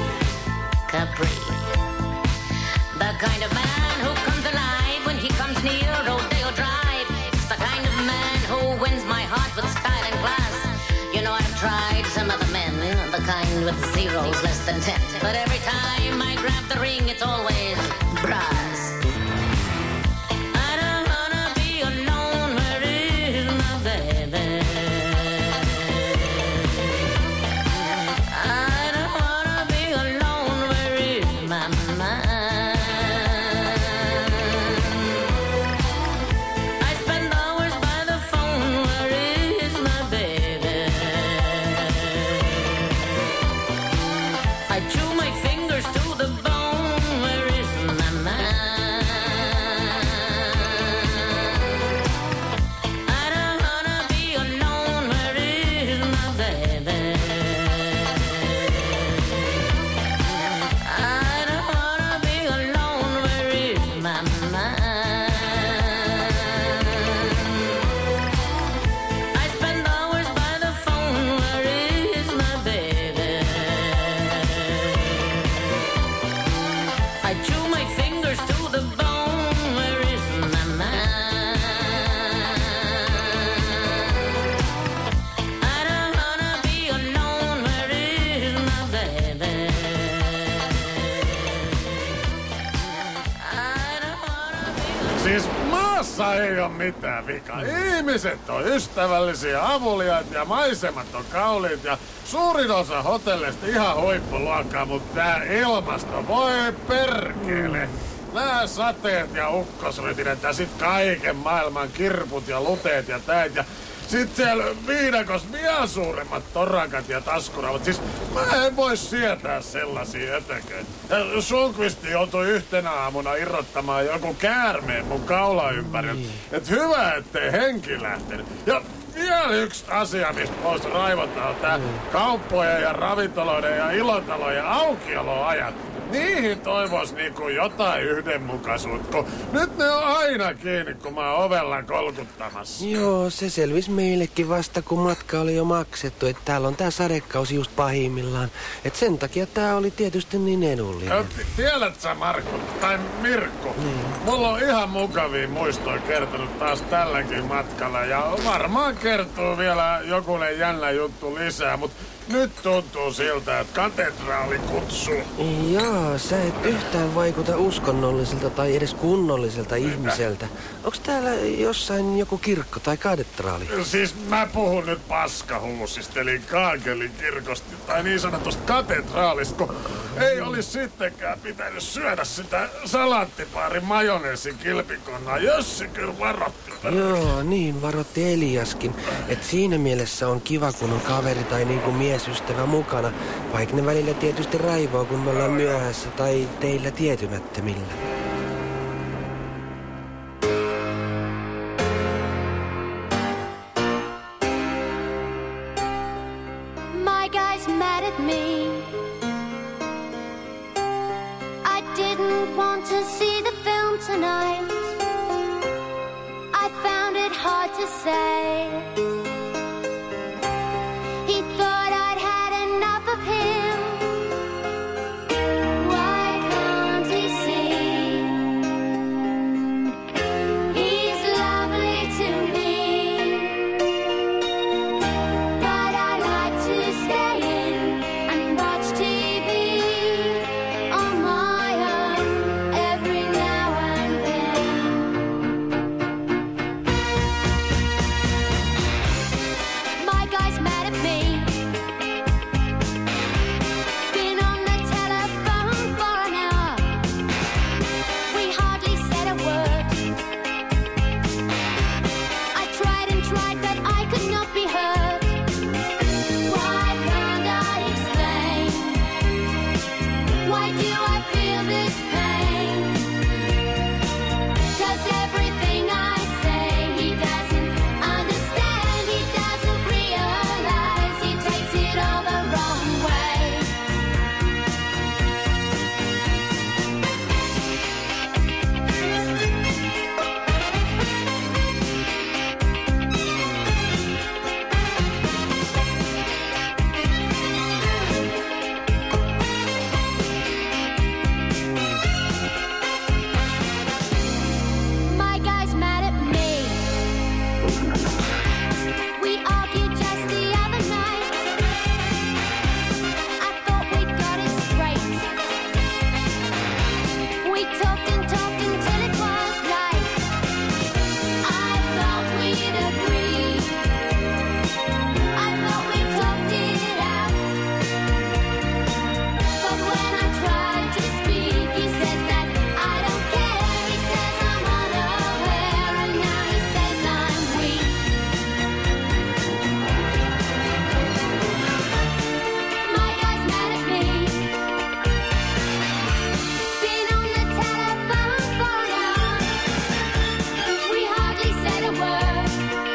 Capri. The kind of man who comes alive when he comes near Rodeo Drive. It's the kind of man who wins my heart with style and class. You know, I've tried some other men, the kind with zeros less than 10. But every time I grab the ring, it's always brass. I don't wanna be alone, where is my baby? I don't wanna be alone, where is my mind? I spend hours by the phone, where is my baby? I chew my fingers to the bone, where is my mind? I don't wanna be alone, where is my baby? I don't wanna be alone, where is my mind? I spend hours by the phone, where is my baby? I chew my fingers to the bone, where is my mind? I don't wanna be alone, where is my baby? I don't wanna be Siis maassa ei ole mitään vikaa. Ihmiset on ystävällisiä, avuliaat ja maisemat on kauniit ja suurin osa hotelleista ihan huippuluokkaa, mutta tää ilmasto, voi perkele. Nää sateet ja ukkosrytinät ja sit kaiken maailman kirput ja luteet ja täit ja Sitten siellä viidakossa vielä suuremmat torakat ja taskurauvat. Siis mä en voi sietää sellaisia eteköitä. Sundqvist joutui yhtenä aamuna irrottamaan joku käärmeen mun kaula ympärillä. Et hyvä, ettei henki lähtenyt. Ja vielä yksi asia, mistä pois raivotaan, on tää kauppojen ja ravintoloiden ja ilotalojen aukioloajat. Niihin toivois niinku jotain yhdenmukaisuutta, kun nyt ne on aina kiinni, kun mä oon ovella kolkuttamassa. Joo, se selvisi meillekin vasta, kun matka oli jo maksettu, että täällä on tää sadekausi just pahimmillaan. Et sen takia tää oli tietysti niin edullinen. Tiedät sä, Markku, tai Mirkku, mulla on ihan mukavia muistoja kertonut taas tälläkin matkalla, ja varmaan kertoo vielä jokunen jännä juttu lisää, mutta nyt tuntuu siltä, että katedraali kutsuu. Jaa, sä et yhtään vaikuta uskonnolliselta tai edes kunnolliselta ihmiseltä. Onks täällä jossain joku kirkko tai katedraali? Siis mä puhun nyt paskahuusista, eli Kaakelin kirkosta, tai niin sanotusta katedraalista, kun ei olisi sittenkään pitänyt syödä sitä salaattipaarin majoneesin kilpikonnaa, jos se kyllä varotti. Joo, niin varotti Eliaskin. Et siinä mielessä on kiva, kun on kaveri tai niinku miesystävä mukana, vaikka ne välillä tietysti raivoo, kun me ollaan myöhässä tai teillä tietymättömillä. My guy's mad at me. I didn't want to see the film tonight. I found it hard to say. He thought I'd had enough of him. Why can't he see? He's lovely to me. But I like to stay in and watch TV on my own every now and then. My guy's mad at me. Been on the telephone for an hour. We hardly said a word. I tried and tried, but I could not be heard. Why can't I explain? Why do I feel this pain? 'Cause everything I say he doesn't understand. He doesn't realize he takes it all the wrong way. My guy's mad at me. We argued just the other night. I thought we got it straight. We talked until it was light. I thought we'd agreed. I thought we talked it out. But when I tried to speak, he says that I don't care. He says I'm unaware, and now he says I'm weak. My guy's mad at me. Been on the telephone for an hour. We hardly said a word.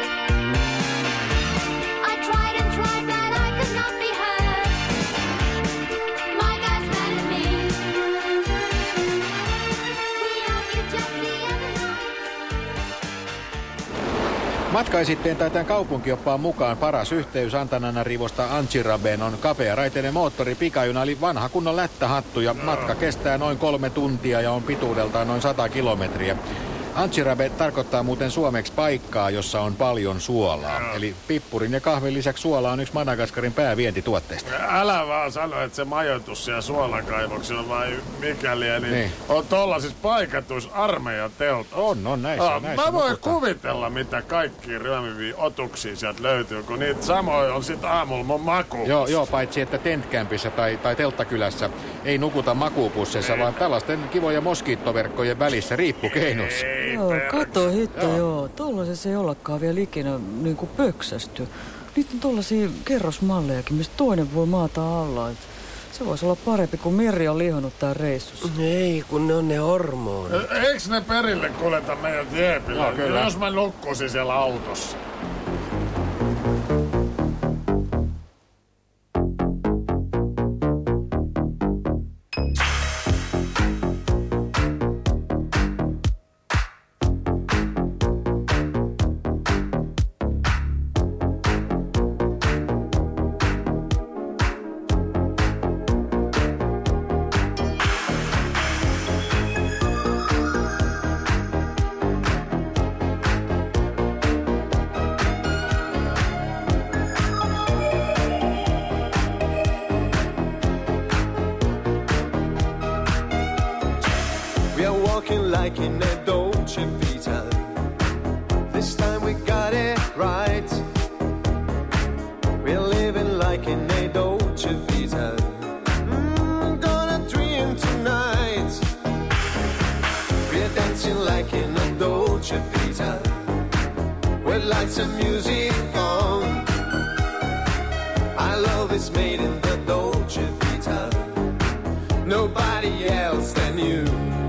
I tried and tried, but I could not be heard. My guy's mad at me. We argued just the other night. Matkaesitteen tai tämän kaupunkioppaan mukaan paras yhteys Antananarivosta Antsiraben on kapearaiteinen moottori pikajuna, eli vanha kunnon lättähattu, ja matka kestää noin 3 tuntia ja on pituudeltaan noin 100 kilometriä. Antsirabe tarkoittaa muuten suomeksi paikkaa, jossa on paljon suolaa. Eli pippurin ja kahvin lisäksi suola on yksi Madagaskarin päävientituotteista. Älä vaan sano, että se majoitus siellä suolakaivoksilla vai mikäli, niin Niin. on tollasissa paikatuissa armeijan teltoissa. On näissä. Mä voin nukutaan. kuvitella, mitä kaikkia ryömiviä otuksia sieltä löytyy, kun niitä samoin on sit aamulla mun makuupussa. Joo, paitsi että tentkämpissä tai telttakylässä ei nukuta makuupusseissa, vaan tällaisten kivoja moskiittoverkkojen välissä riippukeinoissa. Ei Joo, perkele. kato hitto, joo. Tollaisessa ei ollakaan vielä ikinä niinku pöksästy. Niitä on tollasia kerrosmallejakin, mistä toinen voi maata alla. Se voisi olla parempi, kuin Mirri on lihonnut tää reissussa. Ei, kun ne on ne hormonit. Eiks ne perille kuljeta meidän jeepillä? No, kyllä. Jos mä nukkuisin siellä autossa. We are walking like in a Dolce Vita. This time we got it right. We're living like in a Dolce Vita. Gonna dream tonight. We're dancing like in a Dolce Vita. With lights and music on. Our love is made in the Dolce Vita. Nobody else than you.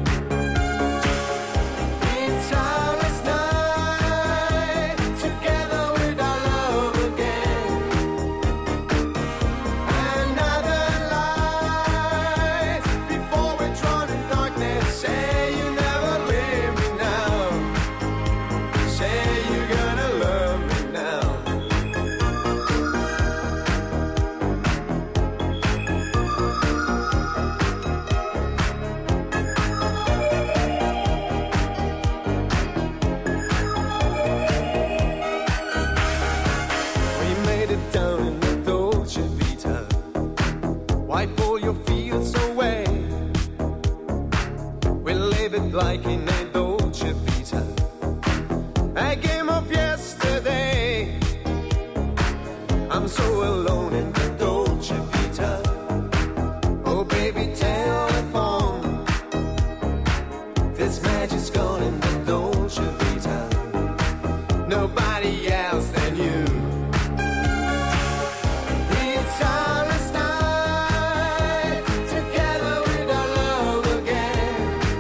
Like in a Dolce Vita, a game of yesterday. I'm so alone in the Dolce Vita. Oh baby, telephone. This magic's gone in the Dolce Vita. Nobody else than you. It's our last night together with our love again.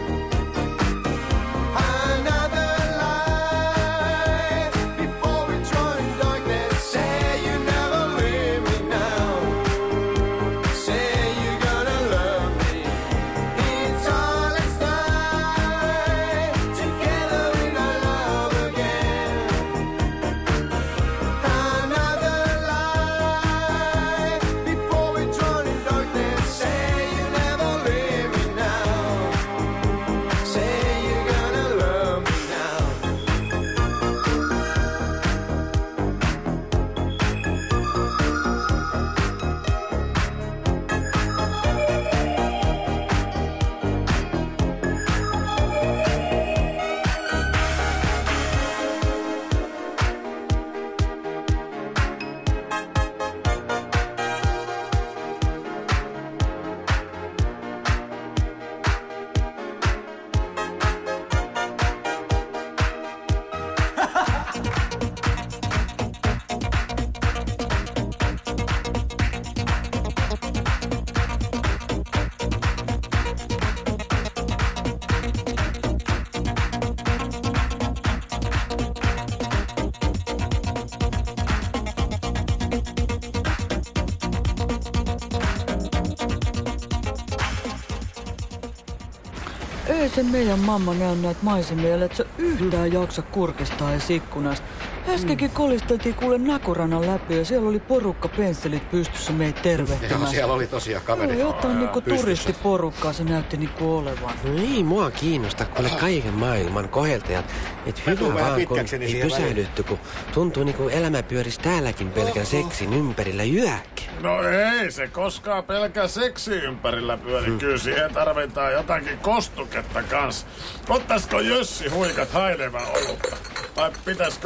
Another life before we drown in darkness. Say you never leave me now. Say you're gonna love me. It's our last night together with our love again. Another life before we drown in darkness. Say you never leave me now. Say you're gonna love me now. Ei se meidän mamma näy näitä maisemia, että se yhtään jaksa kurkistaa edes ikkunasta. Äskenkin kolisteltiin kuule Nakuranan läpi ja siellä oli porukka pensselit pystyssä meitä Joo, tervehtimässä. siellä oli tosiaan kaverit. Joo, jotain niinku pystyssä. turistiporukkaa se näytti niinku olevan. No ei mua kiinnosta kuule kaiken maailman koheltajat. Et Mä hyvä tuun vähän vaan kun pitkäkseni ei siihen pysähdytty, kun tuntuu niinku elämä pyörisi täälläkin pelkän seksin ympärillä yökkä. No ei se koskaan pelkä seksi ympärillä pyöri. Kyllä siihen tarvitaan jotakin kostuketta kans. Ottaisko Jössi huikat hailevaa olutta? Vai pitäisikö olla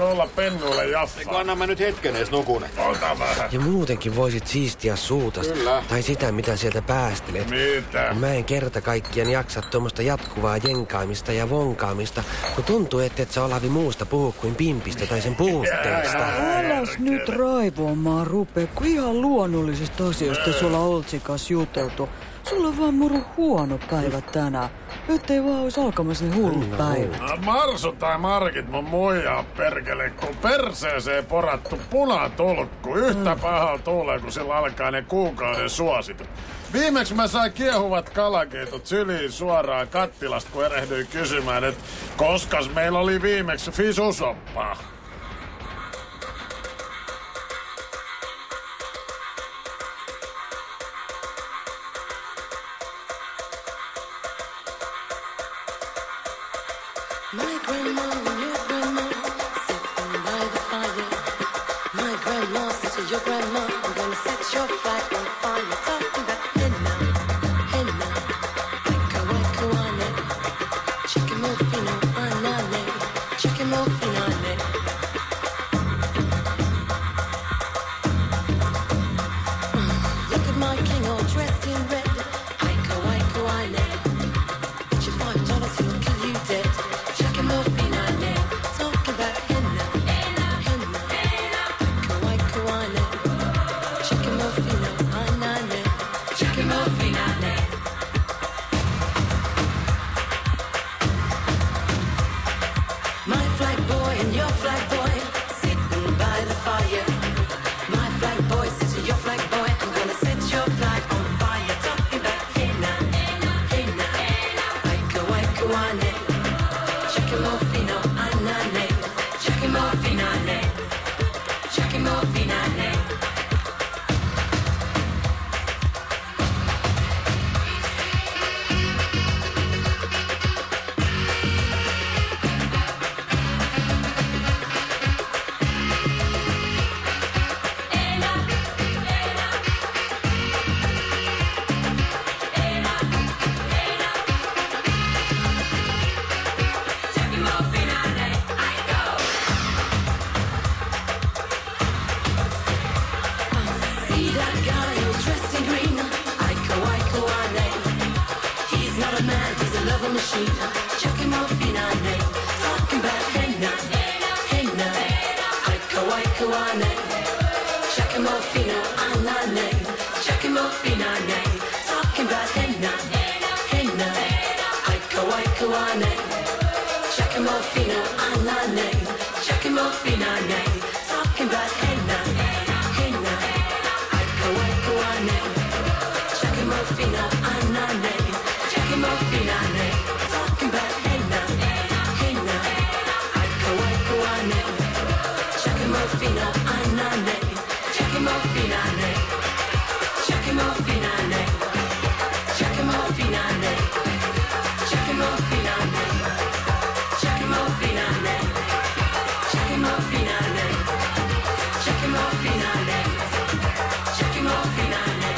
pennuille jaffaa. Anna mä nyt hetken edes nukun. Ota vähän. Ja muutenkin voisit siistiä suutas. Kyllä. Tai sitä, mitä sieltä päästelet. Mitä? Mä en kerta kaikkiaan jaksa tuommoista jatkuvaa jenkaamista ja vonkaamista, kun tuntuu, että et sä Olavi muusta puhu kuin pimpistä tai sen puutteesta. Äläs nyt raivoamaan rupee, kun ihan luonnollisista asioista sulla Oltsikas juteltu. Sulla on vaan muru huono päivä tänään. Ettei vaan ois alkamassa ne hullut päivät. Marsu tai Markit mun muijaa perkele, kun perseeseen porattu punatolkku. Yhtä pahaa tuulee, kun sillä alkaa ne kuukauden suositut. Viimeksi mä sain kiehuvat kalakeitot syliin suoraan kattilasta, kun erehdyin kysymään, että koskas meillä oli viimeksi fisusoppaa. My grandma and your grandma sitting by the fire. My grandma said to your grandma, I'm gonna set your flag on fire. Talking about henna, henna, wicka wicka wane, chicken muffino anane, chicken muffinane. Look at my king all dressed in red. Wicka wicka wane. Bet you $5 he'll kill you dead. Chicken muffinane. Talking about henna, henna, henna, wicka wicka wane. Chicken muffino anane, chicken muffinane. My flag boy and your flag boy sitting by the fire. My flag boy says to your flag boy, I'm gonna set your flag on fire. Talking about henna, henna, henna, wicka wicka wane. Chicken muffino anane, chicken muffinane, chicken muffinane. See that guy all dressed in green? Ika Wika Wane. He's not a man, he's a lover machine. Chicken muffinane. Talking about henna, henna, Ika Wika Wane. Chicken muffino anane, chicken muffinane. Talking about henna, henna, Ika Wika Wane. Chicken muffino anane, chicken muffinane. Talking about henna, henna, Ika Wika Wane. Chicken muffino anane, chicken muffinane. Talking about henna, henna, Ika Wika Wane. Chicken muffino anane, chicken muffinane. Chicken muffinane, chicken muffinane, chicken muffinane, chicken muffinane, chicken muffinane, chicken muffinane, chicken muffinane,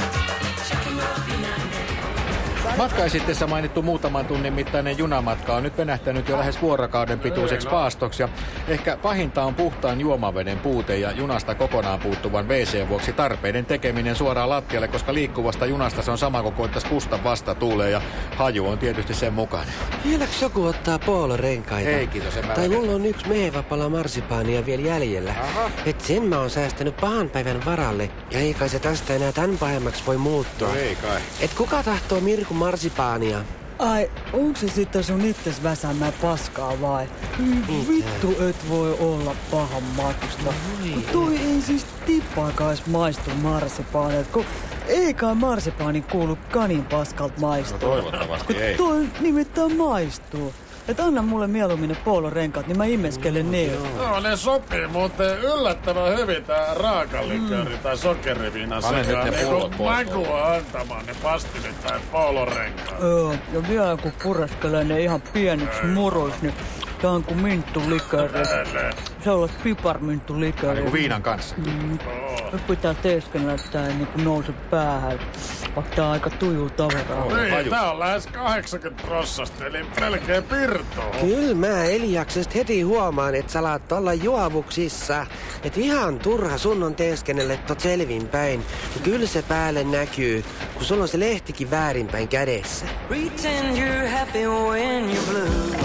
chicken muffinane. Matkaesitteessä mainittu muutaman tunnin mittainen junamatka on nyt venähtänyt jo lähes vuorokauden pituiseksi paastoksi. Ja ehkä pahinta on puhtaan juomaveden puute ja junasta kokonaan puuttuvan WC vuoksi tarpeiden tekeminen suoraan lattialle, koska liikkuvasta junasta se on sama kuin koittaisi kusta vastatuuleen ja haju on tietysti sen mukainen. Vieläks joku ottaa poolorenkaita? Ei, kiitos, en mä Tai lähde. mulla on yksi mehevapala marsipaania vielä jäljellä. Aha. Et sen mä oon säästänyt pahan päivän varalle. Ja ei kai se tästä enää tän pahemmaksi voi muuttua. No ei kai. Et kuka tahtoo Mirku marsipaania? Ai, onko se sitten sun itses väsämää paskaa vai? Vittu et voi olla pahan makusta. Kun toi ei siis tippaakaan edes maistu marsipaanilta, kun ei kai marsipaani kuulu kanin paskalta maistua. Toivottavasti Kun ei. toi nimittäin maistuu. Et anna mulle mieluummin ne poolorenkaat, niin mä imeskelen niillä. No, ne sopii muuten yllättävän hyvin tää raakalikööri tai sokeriviina Pane nyt sekaan. ne Niinku pullot pois. makua antamaan ne pastinit tai poolorenkaat. Joo, ja vielä kun pureskelee ne ihan pieniksi muruiksi, niin Tää on kuin minttuliköri. Se on piparminttuliköri. Niin kuin viinan kanssa. Nyt pitää teeskennellä, että tää ei niinku nouse päähän. Vaikka tää on aika tuju tavaraa. Niin, tää on lähes 80%, eli melkein pirtoa. Kyllä mä Eliaksesta heti huomaan, että sä alat olla juovuksissa. Et ihan turha sun on teeskennellä tot selvinpäin. Kyllä se päälle näkyy, kun sulla on se lehtikin väärinpäin kädessä. Pretend you're happy when you're blue.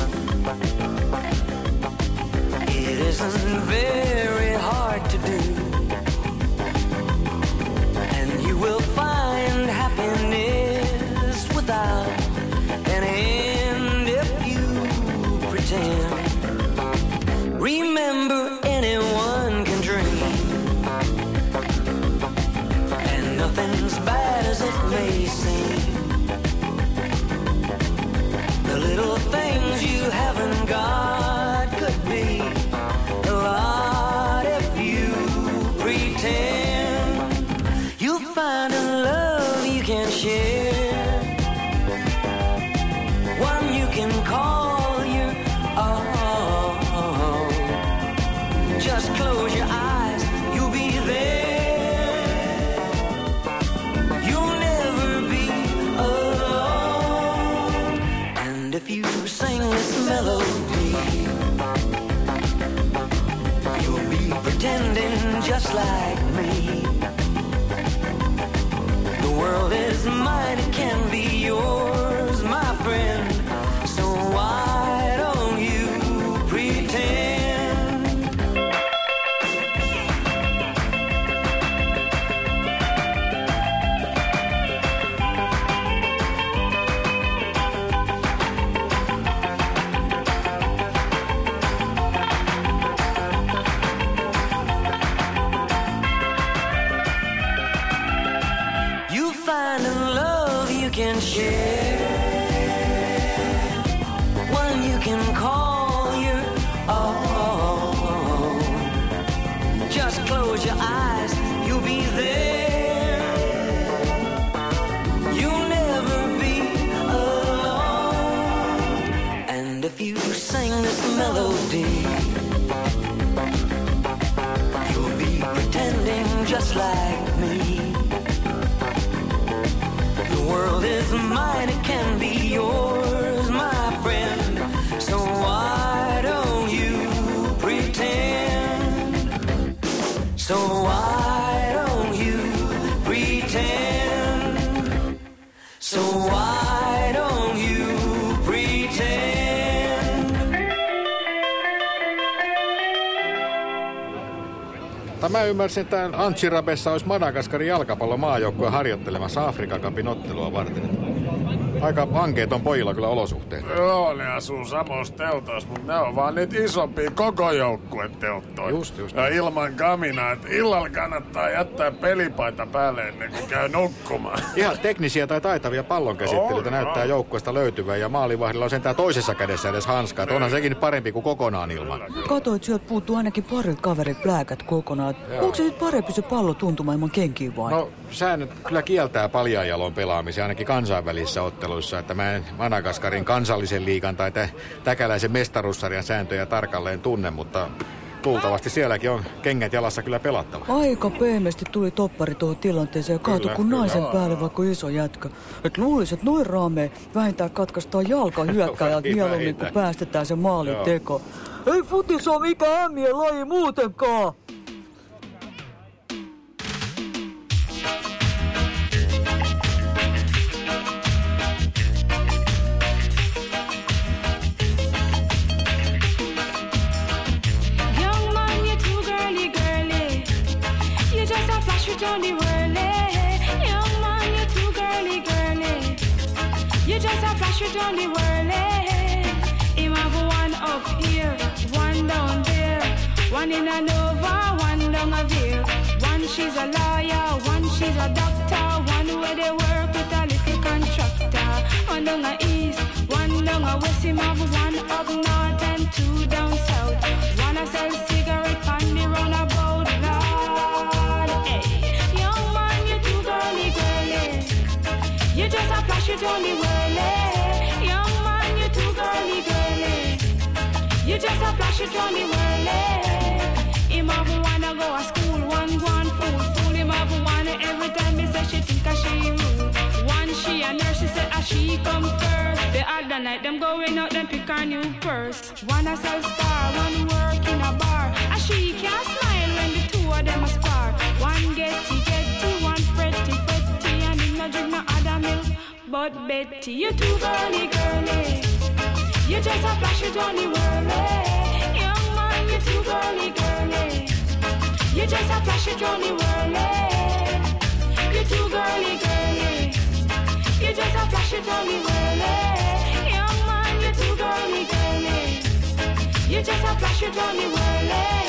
It isn't very hard to do. And you will find happiness without an end if you pretend. Remember, anyone can dream. And nothing's bad as it may seem. The little things you haven't got could be a lot if you pretend. You'll find a love you can share, one you can call your own. Just close your eyes, you'll be there. You'll never be alone. And if you sing this melody, you'll be pretending just like me. The world is mine, it can be yours, my friend. So why don't you pretend? You find a love you can share, one you can call your own. Just close your eyes, you'll be there. You'll never be alone. And if you sing this melody, you'll be pretending just like me. The world is mine, it can be yours, my friend. So why don't you pretend? So why don't you pretend? So why don't you pretend? Mä ymmärsin, että Antsirabessa olisi Madagaskarin jalkapallomaajoukkue harjoittelemassa Afrikan cupin ottelua varten. Aika ankeet on pojilla kyllä olosuhteet. Joo, ne asuu samoissa teltoissa, mutta ne on vaan niitä isompia koko joukkueen telttoja. Just. Ja ilman kaminaa, että illalla kannattaa jättää pelipaita päälle ennen kuin käy nukkumaan. Ihan teknisiä tai taitavia pallonkäsittelyitä näyttää joukkueesta löytyvän ja maalivahdilla on sentään toisessa kädessä edes hanskat. Onhan sekin parempi kuin kokonaan ilman. Kato, että sieltä puuttuu ainakin pari kaverit pläkät kokonaan. Onko se nyt parempi se pallo tuntuma ilman kenkiä vai? No, säännöt kyllä kieltää paljan jalon pelaamisen ainakin kansainvälisissä otteluissa, että mä en Madagaskarin kansallisen liigan tai täkäläisen mestaruussarjan sääntöjä tarkalleen tunne, mutta luultavasti sielläkin on kengät jalassa kyllä pelattava. Aika pehmeästi tuli toppari tuohon tilanteeseen ja kaatui kuin naisen päälle vaikka iso jätkä. Et luulis, että noin raameen vähintään katkaistaan jalkahyökkäjät mieluummin kun päästetään se maalinteko. Ei futis ole mikään ämmien laji muutenkaan! On the world, young man, you're too girly, girly. You just a flash it on the world. Him have one up here, one down there, one in a Nova, one down a Veer. One she's a lawyer, one she's a doctor, one where they work with a little contractor. One down a east, one down a west. Him have one up north and two down south. One a sell cigarette on the roundabout. You just a flash it on the world, young man, you too girly, girly. just a flash it round the world, Him have wanna go to school, one fool. Him have wanna every time he say she think a she rule. One she a nurse, she say a she come first. The other night them going out, them pick a new purse. One a sell star, one work in a bar. A she can't smile when the two of them a spar. One getty, one fretty, and him no drink no other milk. But Betty, you too girly. You just a flash it on the world, Young man, you too girly. You just a flash it on the world, You too girly. You just a flash it on the world, Young man, you too girly. You just a flash it on the world,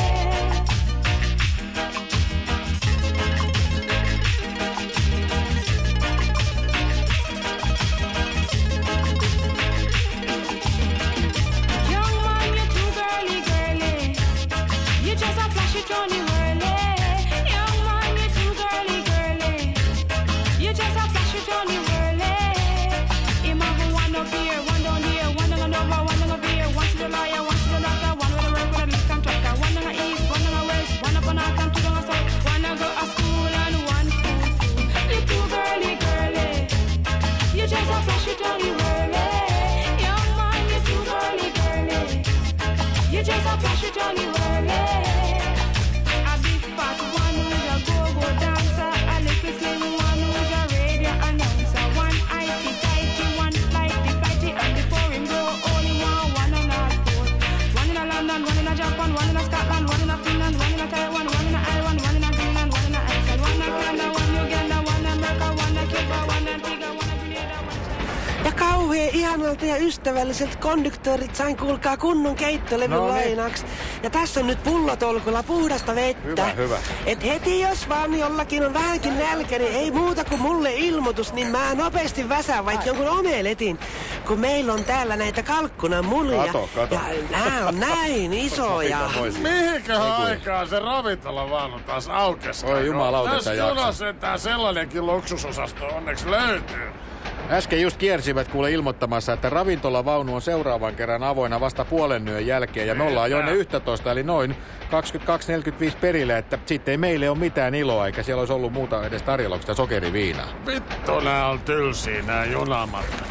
Johnny Whirly, young man, you too girly. You just a flash it Johnny Whirly. Him have one up here, one down here, one down over, one down over here. One to the lawyer, one to the doctor, one with a work with a leaf contractor. One down the east, one down the west, one up on north and two down the south. One go to school and one fool. You too girly. You just a flash it Johnny Whirly. Young man, you too girly. You just a flash it Johnny Whirly. One who's a go-go dancer, a little slim one who's a radio announcer. One IT-tighty, one flighty, and before him go, only one in North Pole. One in a London, one in a Japan, one in a Scotland, one in a Finland, one in a Taiwan, one in a Ireland, one in a Greenland, one in a Iceland, one in Canada, one in Uganda, one in America, one in Cuba, one in Antigua, one in Grenada, one in... Ja kauhean ihanalta ja ystävälliseltä konduktöörit sain kuulkaa kunnon keittolevyn lainaksi. Ja tässä on nyt pullotolkulla puhdasta vettä. Hyvä. Et heti jos vaan jollakin on vähänkin nälkä, niin ei muuta kuin mulle ilmoitus, niin mä nopeasti väsään vaikka jonkun omeletin. Kun meillä on täällä näitä kalkkunanmulia. Kato. Ja nää on näin isoja. Mihinköhän aikaan se ravintolavaunu taas aukesi? Oi jumalauta, tässä junassa tää sellainenkin luksusosasto onneksi löytyy. Äsken just kiersivät kuule ilmoittamassa, että ravintolavaunu on seuraavan kerran avoinna vasta puolen yön jälkeen. Ja me ollaan jo ennen 11, eli noin 22.45 perille, että sitten ei meille ole mitään iloa, eikä siellä olisi ollut muuta edes tarjolla kuin sitä sokeriviinaa. Vittu, nää on tylsiä, nää junamatkat.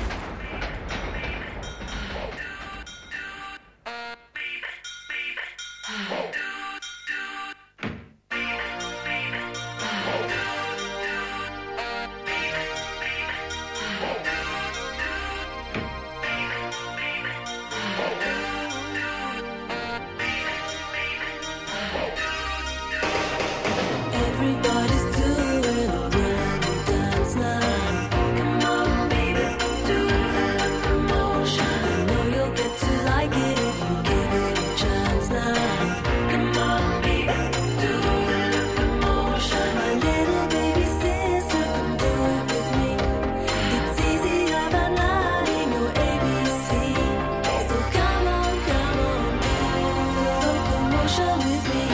Everybody's doing a brand new dance now. Come on, baby, do the locomotion. I know you'll get to like it if you give it a chance now. Come on, baby, do the locomotion. My little baby sister can do it with me. It's easier than learning your ABC. So come on, do the locomotion with me.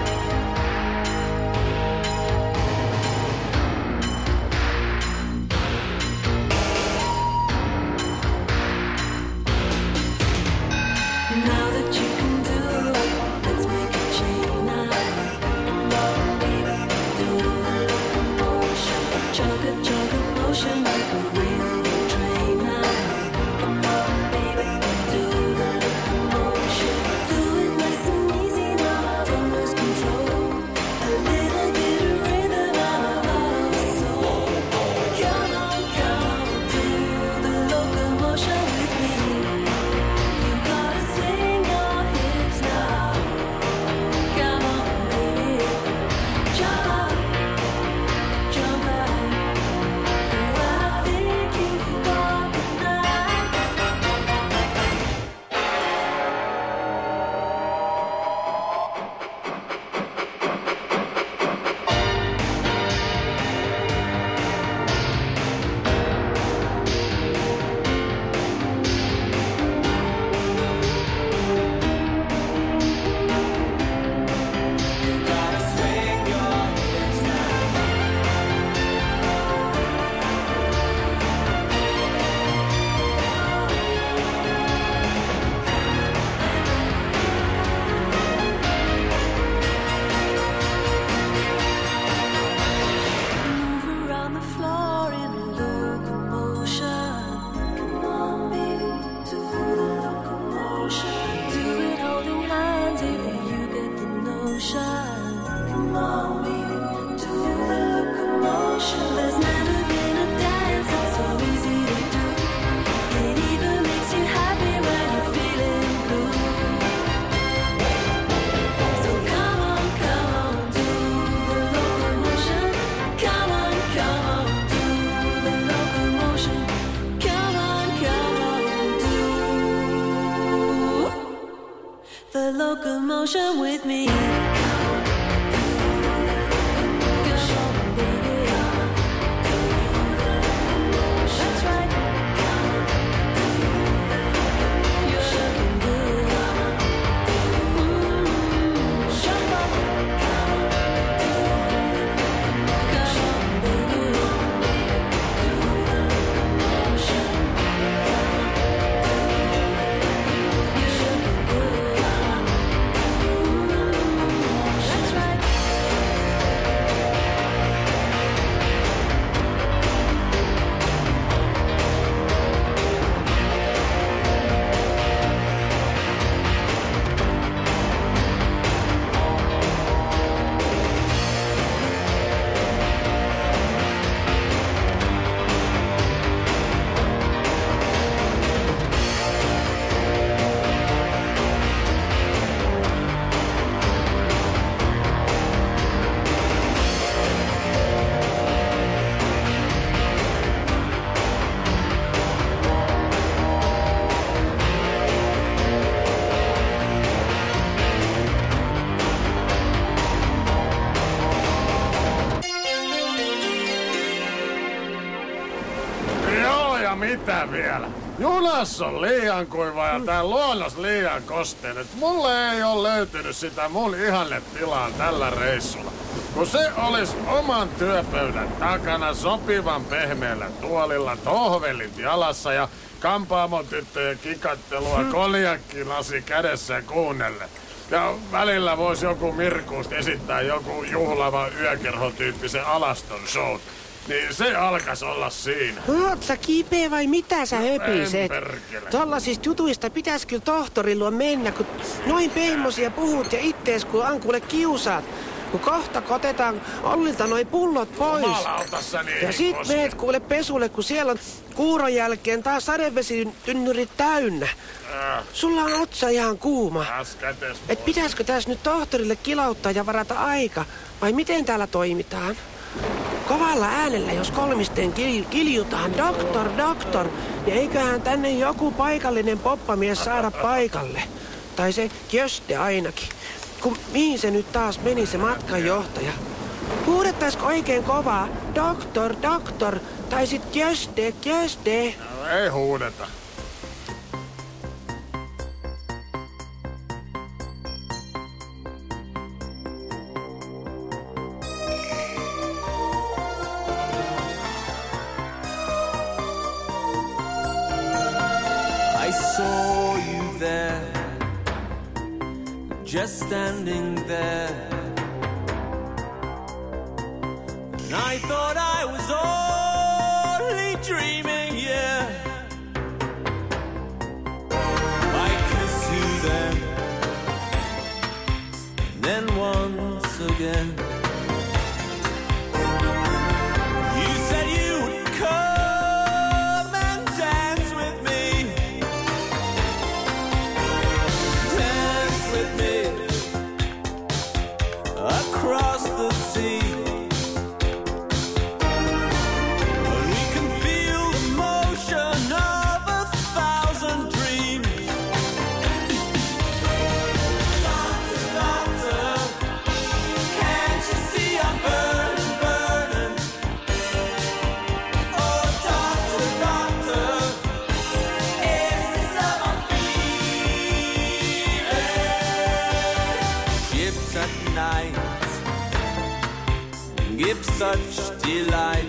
Now that you can do it, let's make a chain now. Come on, baby, do the locomotion. Chug a motion like a railroad train now. Come on, baby, do the locomotion. Do it nice and easy now, don't lose control. A little bit of rhythm out of our soul. Come on, do the locomotion with me. You gotta swing your hips now. Come on, baby. Jump out. Well, I think you motion with me. Mitä vielä? Junassa on liian kuiva ja tää luonnos liian kosteinen. Mulle ei ole löytynyt sitä mun ihannetilaa tällä reissulla. Kun se olisi oman työpöydän takana sopivan pehmeällä tuolilla, tohvelit jalassa ja kampaamon tyttöjen kikattelua konjakkilasi kädessä kuunnellen. Ja välillä voisi joku Mirkuust esittää joku juhlava yökerhotyyppisen alaston show. Niin se alkas olla siinä. Oot sä kipeä vai mitä sä höpiset? Tollasista jutuista pitäis kyllä tohtorin luo mennä, kun noin pehmosia puhut ja ittees kun Ankulle kiusaat. Kun kohta otetaan Ollilta noi pullot pois. Ja sit meet kuule pesulle, kun siellä on kuuron jälkeen taas sadevesitynnyrit täynnä. Sulla on otsa ihan kuuma. Et pitäisikö tässä nyt tohtorille kilauttaa ja varata aika? Vai miten täällä toimitaan? Kovalla äänellä, jos kolmisteen kiljutaan, doktor, niin eiköhän tänne joku paikallinen poppamies saada paikalle. Tai se Göste ainakin. Mihin se nyt taas meni se matkanjohtaja? Huudettaisiko oikein kovaa? Doktor, tai sit Göste. No, ei huudeta. I saw you there, just standing there, and I thought I was only dreaming, yeah. I kissed you then once again. You said you would come and dance with me. Dance with me across the sea. And we can feel the motion of 1,000 dreams. Doctor, can't you see I'm burning? Oh, doctor, is this love I'm feeling? Ships at night give such delight.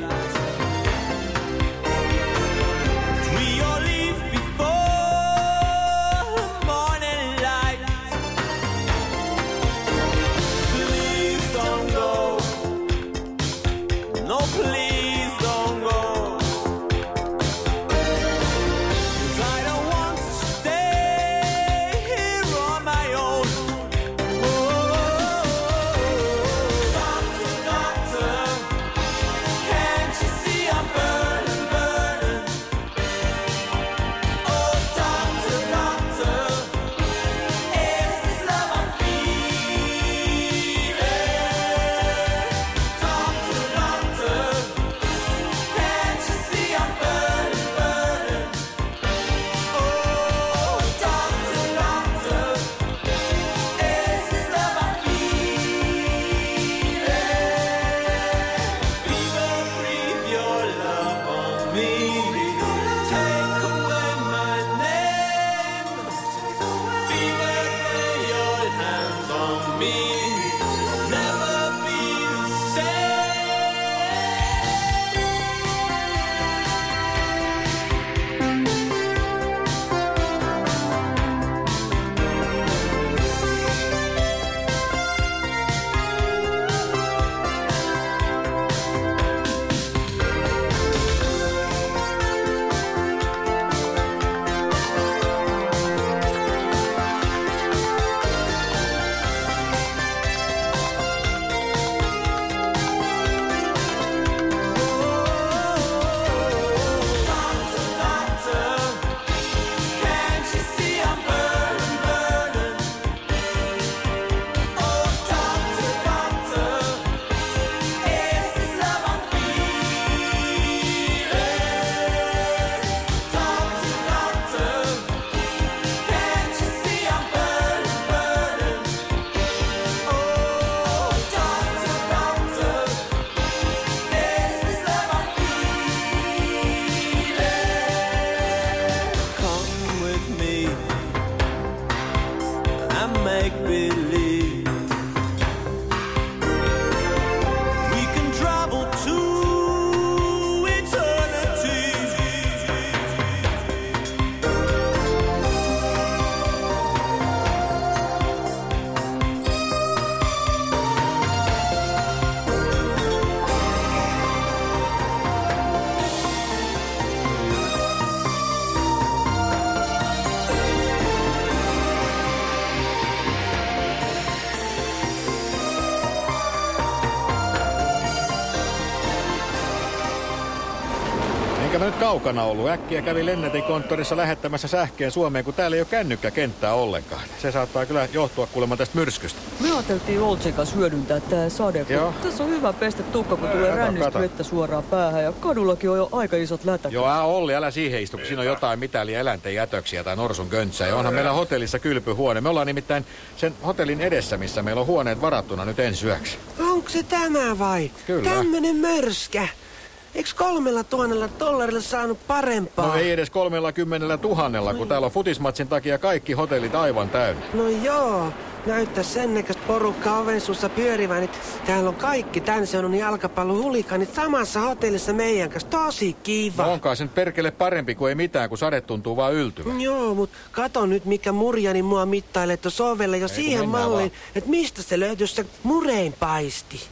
We all leave before morning light. Please don't go. No, please don't go. 'Cause I don't want to stay here on my own. Doctor, can't you see I'm burning? Oh, doctor, is this love I'm feeling? Doctor, Enkä mä nyt kaukana ollut. Äkkiä kävin Lennartin konttorissa lähettämässä sähkeen Suomeen, kun täällä ei ole kännykkäkenttää ollenkaan. Se saattaa kyllä johtua kuulemma tästä myrskystä. Me ajateltiin Oltsen kanssa hyödyntää tää sade, kun tässä on hyvä pestä tukka, kun tulee rännistä vettä suoraan päähän. Ja kadullakin on jo aika isot lätäkät. Joo, Olli, älä siihen istu, kun siinä on jotain mitäliä eläinten jätöksiä tai norsun köntsää. Ja onhan meillä hotellissa kylpyhuone. Me ollaan nimittäin sen hotellin edessä, missä meillä on huoneet varattuna nyt ensi yöksi. Onko se tämä vai? Kyllä. Tämmönen mörskä. Eiks $3,000 saanut parempaa? No ei edes 30 000, kun täällä on futismatsin takia kaikki hotellit aivan täynnä. No joo, näyttäis sen näköistä porukkaa oven suussa pyörivän, että täällä on kaikki tän seudun jalkapallohulikanit samassa hotellissa meidän kanssa. Tosi kiva. No onkaan sen perkele parempi kuin ei mitään, kun sade tuntuu vaan yltyvän. Joo, mut kato nyt mikä Murjani mua mittailee tuossa ovelle jo siihen malliin, että mistä se löytyy se mureinpaisti.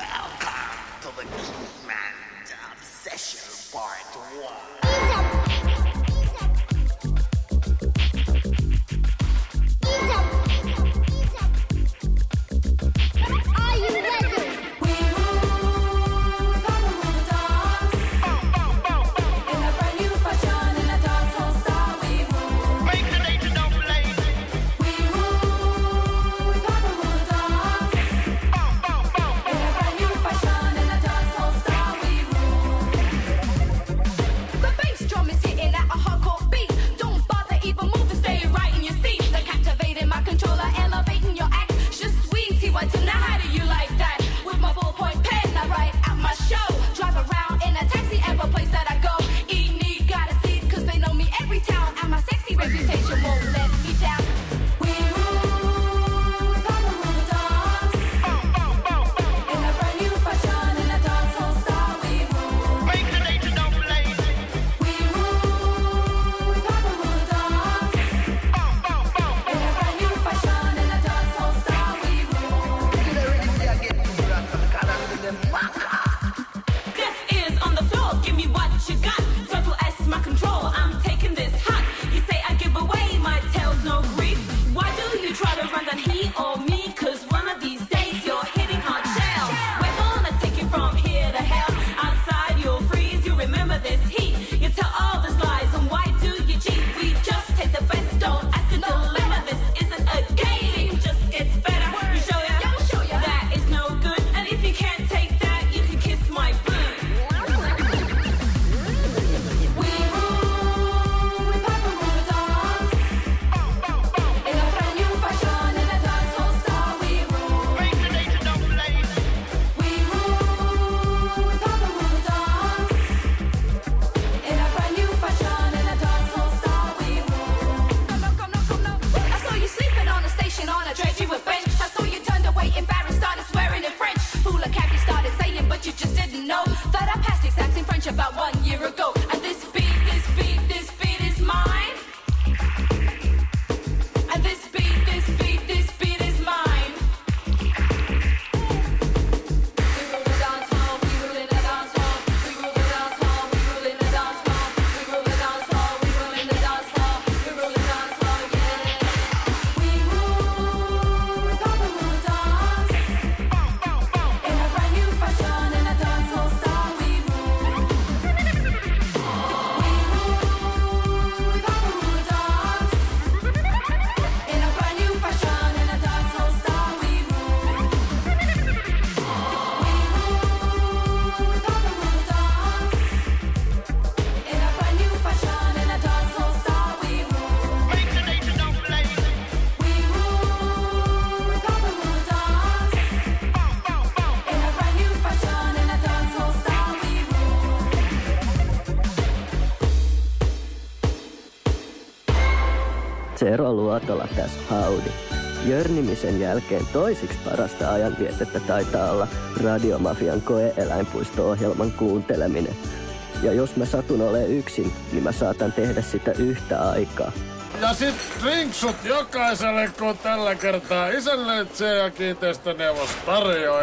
Tero Luotola tässä howdy. Jörnimisen jälkeen toisiksi parasta ajanvietettä taitaa olla Radiomafian koe-eläinpuisto-ohjelman kuunteleminen. Ja jos mä satun olemaan yksin, niin mä saatan tehdä sitä yhtä aikaa. Ja sit drinksut jokaiselle, kun tällä kertaa isännöitsijä ja kiinteistöneuvos tarjoaa.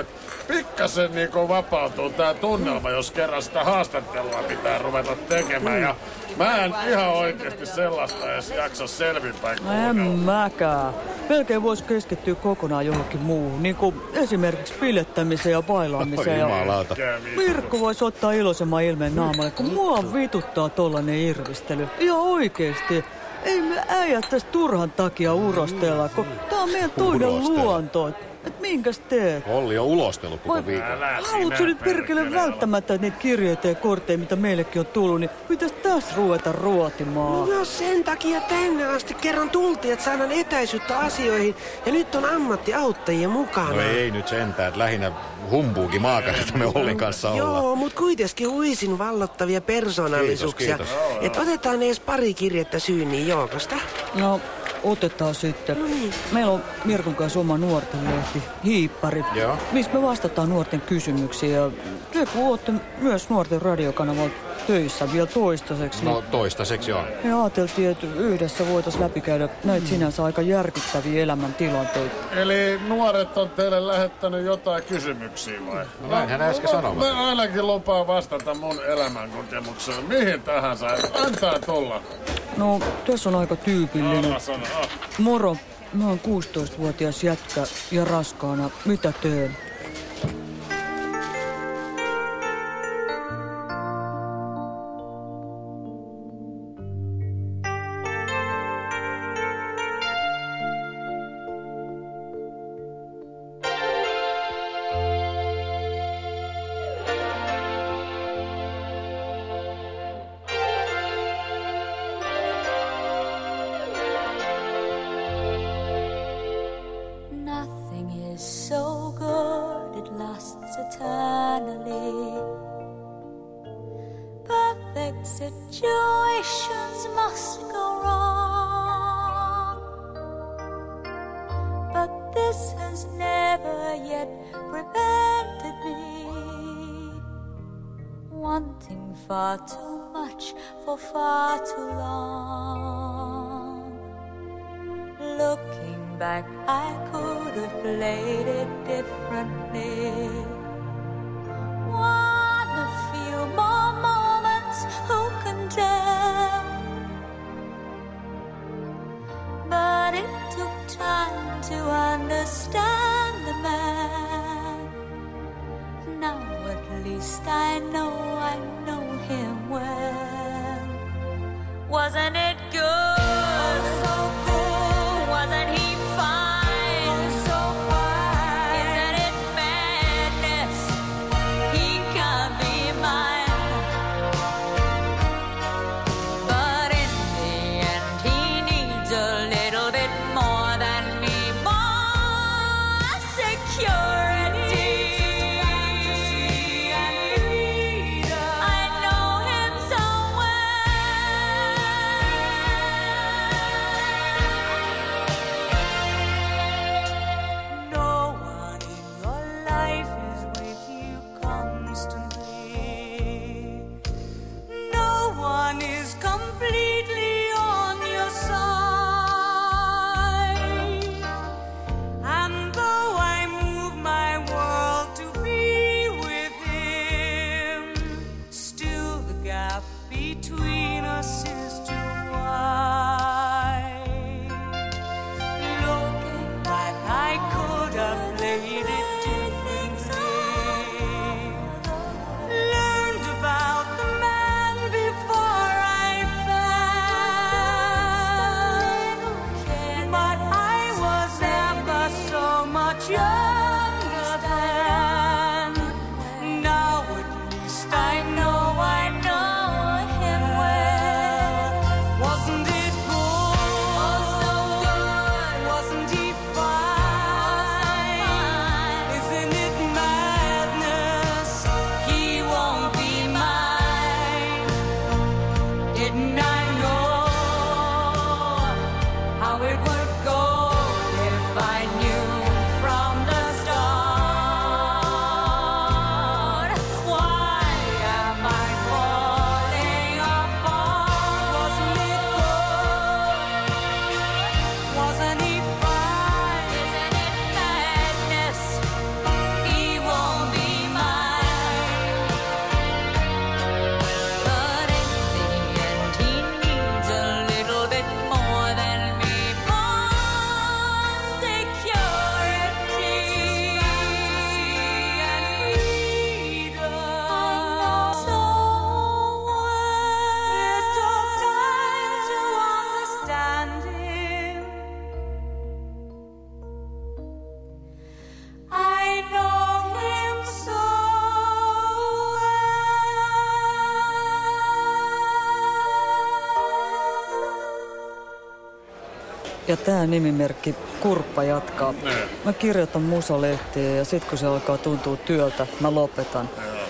pikkasen niinku vapautuu tää tunnelma, jos kerran sitä haastattelua pitää ruveta tekemään. Ja mä en ihan oikeesti sellaista edes jaksa selvinpäin No en mäkään. Melkein vois keskittyä kokonaan johonkin muuhun, niinku esimerkiksi pilettämiseen ja bailaamiseen. Jumalauta. Mirkku vois ottaa iloisemman ilmeen naamalle, kun mua vituttaa tollanen irvistely. Ihan oikeesti. Ei me äijät tästä turhan takia urostella, kun tää on meidän toinen luonto. Et minkäs teet? Olli on ulostellut koko viikon. Haluatko nyt perkele välttämättä niitä kirjeitä ja kortteja, mitä meillekin on tullut, niin pitäis tässä ruveta ruotimaan? No sen takia tänne asti kerran tultiin, että saadaan etäisyyttä asioihin. Ja nyt on ammattiauttajia mukana. No ei nyt sentään, että lähinnä humpuuki maakarita me Ollin kanssa ollaan. Joo, mut kuitenkin huisin vallottavia persoonallisuuksia. Kiitos. Et otetaan edes pari kirjettä Syyniin joukosta. No, otetaan sitten. No niin. Meillä on Mirkun kanssa oma nuortenlehti, Hiippari, Joo. missä me vastataan nuorten kysymyksiin. Ja te kun ootte myös nuorten radiokanavalla töissä vielä toistaiseksi, No toistaiseksi joo. me ajateltiin, että yhdessä voitaisiin läpikäydä näitä sinänsä aika järkyttäviä elämäntilanteita. Eli nuoret on teille lähettänyt jotain kysymyksiä vai? No näinhän äsken sanoivat. Mä ainakin lupaan vastata mun elämänkokemukseen. Mihin tahansa? Antaa tulla. No, tässä on aika tyypillinen. Anna sana. Moro, mä oon 16-vuotias jätkä ja raskaana. Mitä teen? Nothing is so good it lasts eternally. Perfect situations must go wrong, but this has never yet prevented me wanting far too much for far too long. Looking back, I could have played it differently. Want a few more moments, who can tell? But it took time to understand the man. Now at least I know him well. Wasn't it good? Oh, so good. Wasn't he fine? Oh, so fine. Isn't it madness? He can't be mine. But in the end, he needs a little bit more than me. More security. I know him so well. No one in your life is with you constantly. No one is completely on your side. And though I move my world to be with him, still the gap between us is too wide. Looking back, I could have played it differently. Learned about the man before I fell. But I was never so much younger then. Now at least I know him well. Ja tää nimimerkki Kurppa jatkaa. Mä kirjoitan musalehtiä ja sit kun se alkaa tuntua työltä, mä lopetan.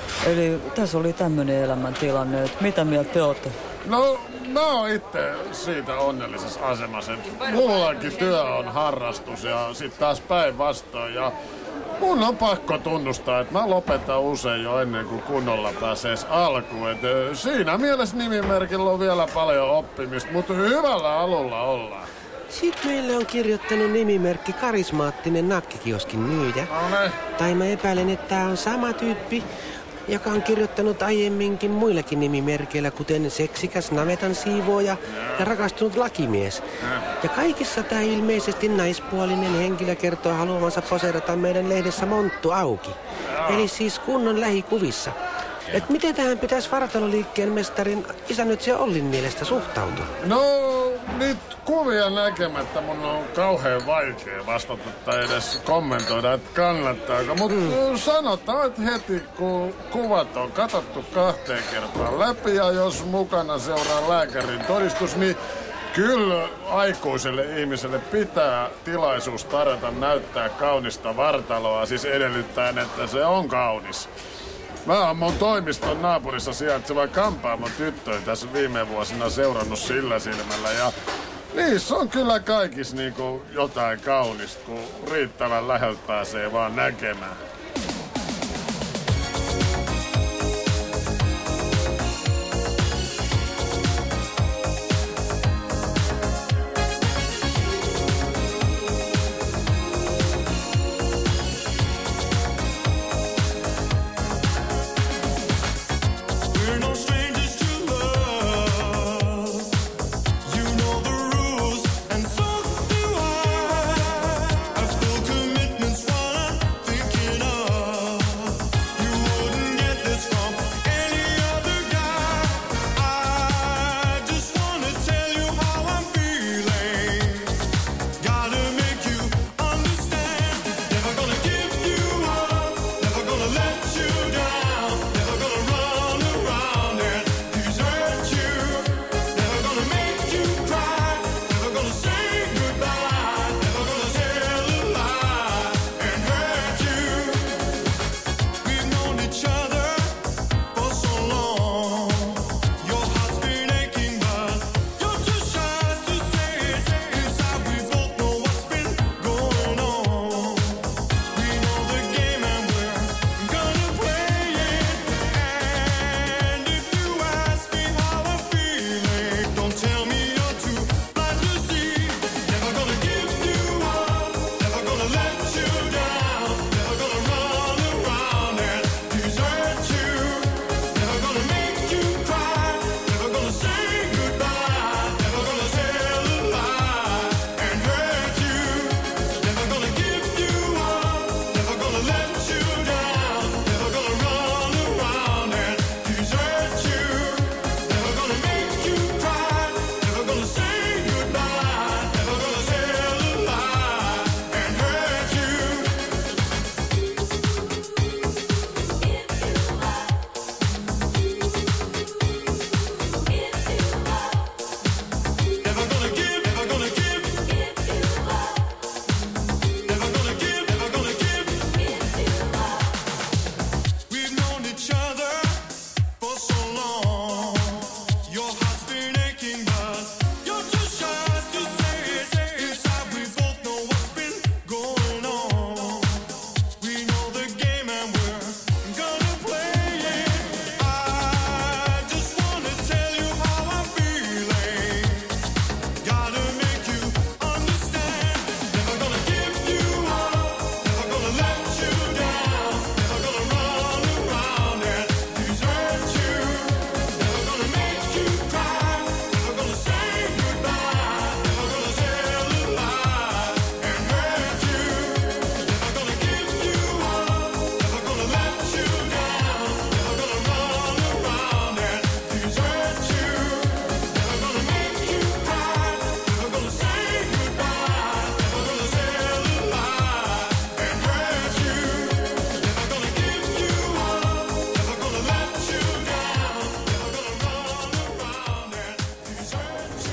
Eli tässä oli tämmönen elämäntilanne, että mitä mieltä te ootte? No, mä oon itse siitä onnellisessa asemassa, että mullakin työ on harrastus ja sit taas päinvastoin. Ja mun on pakko tunnustaa, että mä lopetan usein jo ennen kuin kunnolla pääsee alkuun. Et siinä mielessä nimimerkillä on vielä paljon oppimista, mutta hyvällä alulla ollaan. Sitten meille on kirjoittanut nimimerkki karismaattinen nakkikioskin myyjä. Tai mä epäilen, että tää on sama tyyppi, joka on kirjoittanut aiemminkin muillekin nimimerkeillä, kuten seksikäs navetan siivooja ja rakastunut lakimies. Ja kaikissa tää ilmeisesti naispuolinen henkilö kertoo haluamansa poseerata meidän lehdessä monttu auki. Eli siis kunnon lähikuvissa. Et miten tähän pitäisi vartaloliikkeen mestarin isännöitsijä Ollin mielestä suhtautua? No, nyt kuvia näkemättä mun on kauhean vaikea vastata tai edes kommentoida, että kannattaako. Mutta sanotaan, että heti kun kuvat on katsottu 2 kertaa läpi ja jos mukana seuraa lääkärin todistus, niin kyllä aikuiselle ihmiselle pitää tilaisuus tarjota näyttää kaunista vartaloa, siis edellyttäen, että se on kaunis. Mä oon mun toimiston naapurissa sijaitseva kampaamon tyttöjä tässä viime vuosina seurannut sillä silmällä ja niissä on kyllä kaikissa niinku jotain kaunista, kun riittävän läheltä pääsee vaan näkemään. Thinking of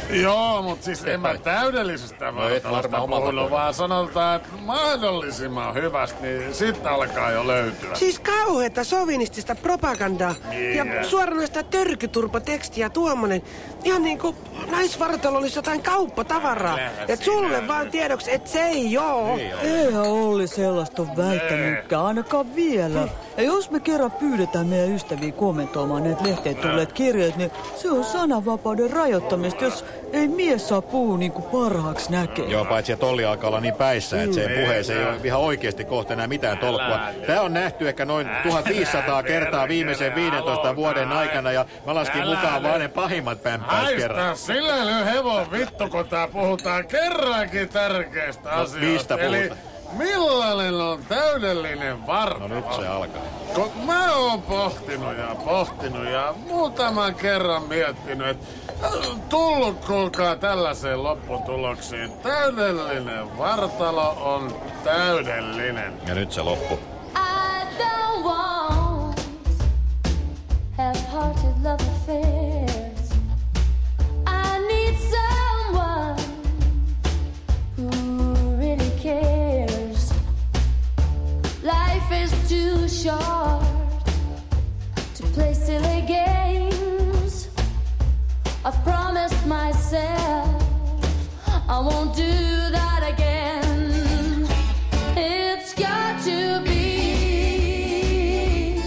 Joo, mutta siis en mä täydellisestä vartalosta puhunut, vaan sanotaan, että mahdollisimman hyvästi, niin sitten alkaa jo löytyä. Siis kauheeta sovinistista propagandaa Niin. ja suoranaista törkyturpotekstiä tuommoinen. Ihan niin kuin naisvartalo olisi jotain kauppatavaraa. Et sulle vaan tiedoksi, että se ei oo. Eihän Olli sellaista ole väittänytkään, ainakaan vielä. Ja jos me kerran pyydetään meidän ystäviä kommentoimaan näitä lehteen tulleet kirjeet, niin se on sananvapauden rajoittamista, jos ei mies saa puhua niin kuin parhaaksi näkee. Joo, paitsi että Olli alkaa olla niin päissä, että se puheeseen ei ole ihan oikeasti kohta enää mitään tolkkua. Tämä on nähty ehkä noin 1500 kertaa viimeisen 15 vuoden aikana, ja mä laskin mukaan vaan ne pahimmat pämppäyskerrat. Haista sillä nyt hevon vittu, kun tää puhutaan kerrankin tärkeistä asioista. Mistä puhutaan? Eli millainen on täydellinen vartalo? No nyt se alkaa. Kun mä oon pohtinut ja muutaman kerran miettinyt, että tullut kuulkaa tällaiseen lopputuloksiin. Täydellinen vartalo on täydellinen. Ja nyt se loppu. I don't want half-hearted love affairs. I need someone who really cares. Life is too short to play silly games. I've promised myself I won't do that again. It's got to be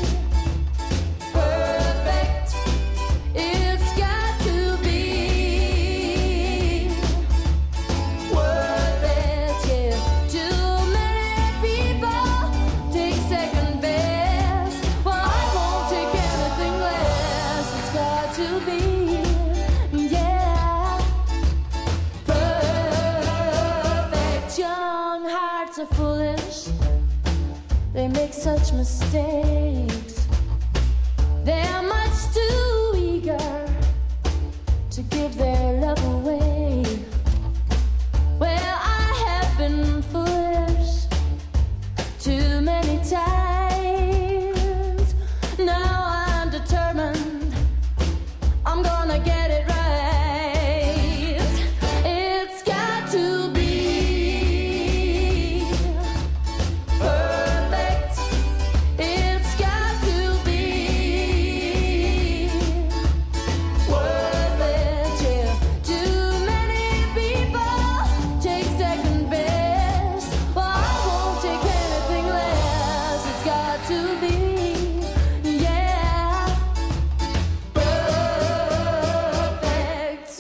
perfect. It's got to be worth it. Yeah, too many people take second best. Well, I won't take anything less. It's got to be, yeah, perfect. Young hearts are foolish. They make such mistakes. They're much too eager to give their love away. Well, I have been foolish too many times. Now I'm determined I'm gonna get it right. It's got to be perfect. It's got to be worth it. Yeah, too many people take second best. Well, I won't take anything less. It's got to be, yeah, perfect.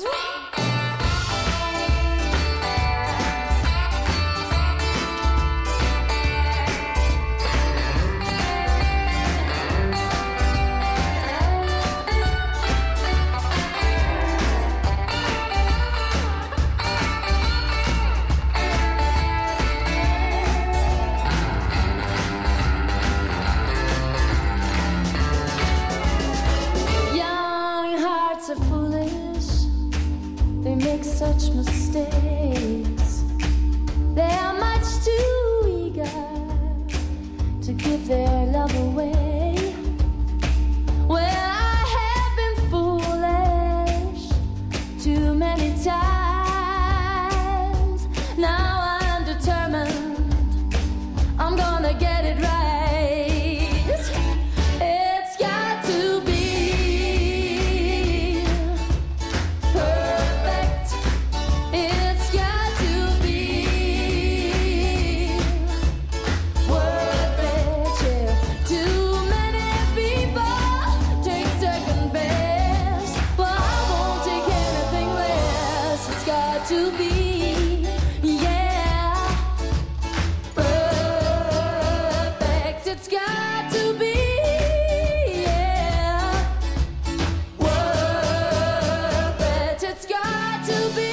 Young hearts are foolish. They make such mistakes. They are much too eager to give their love away. Well, I have been foolish too many times. Now I'm determined I'm gonna get it right. It's got to be perfect. It's got to be worth it. Yeah, too many people take second best. Well, I won't take anything less. It's got to be, yeah, perfect. It's got to be, yeah, worth it. It's got to be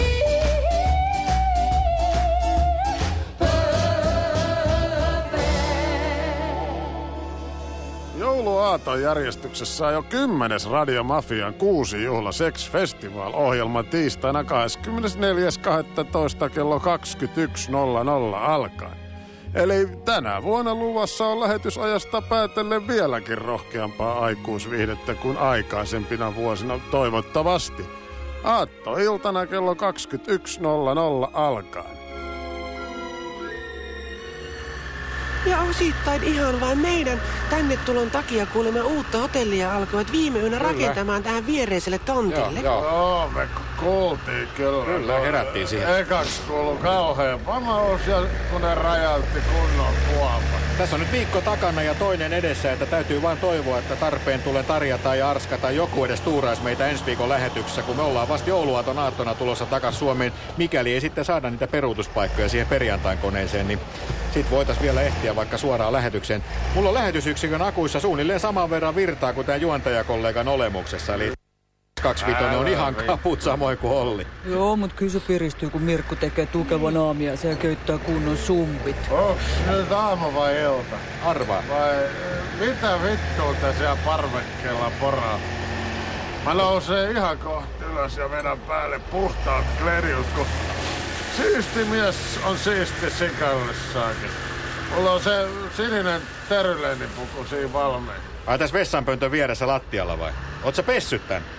Jouluaaton järjestyksessä on jo 10. Radio Mafian 6 juhla Sex Festival-ohjelma tiistaina 24.12. kello 21.00 alkaen. Eli tänä vuonna luvassa on lähetysajasta päätellen vieläkin rohkeampaa aikuisviihdettä kuin aikaisempina vuosina toivottavasti. Aattoiltana kello 21.00 alkaen. Ja osittain ihan vain meidän tänne tulon takia kuulemme uutta hotellia alkoivat viime yönä rakentamaan tähän viereiselle tontille. Joo, me kuultiin kyllä. Kyllä, herättiin siihen. Ekaks kuulu kauhean pamaus ja kun ne räjäytti kunnon kuopan. Tässä on nyt viikko takana ja toinen edessä, että täytyy vain toivoa, että tarpeen tulee Tarja tai Arska tai joku edes tuuraisi meitä ensi viikon lähetyksessä, kun me ollaan vasta jouluaaton aattona tulossa takaisin Suomeen. Mikäli ei sitten saada niitä peruutuspaikkoja siihen perjantain koneeseen, niin sit voitais vielä ehtiä vaikka suoraan lähetykseen. Mulla on lähetysyksikön akuissa suunnilleen saman verran virtaa kuin tämän juontajakollegan olemuksessa, eli 25 on ihan kaput samoin kuin Olli. Joo, mut kyllä se piristyy, kun Mirkku tekee tukevan aamiaisen ja keittää kunnon sumpit. Onks nyt aamu vai ilta? Arvaa. Vai mitä vittua te siellä parvekkeella poraa? Mä nousen ihan kohta ylös ja vedän päälle puhtaat klerjut, kun siisti mies on siisti sikallessaankin. Mulla on se sininen teryleenipuku siinä valmiin. Ai tässä vessanpöntön vieressä lattialla vai? Oot sä pessyt tän?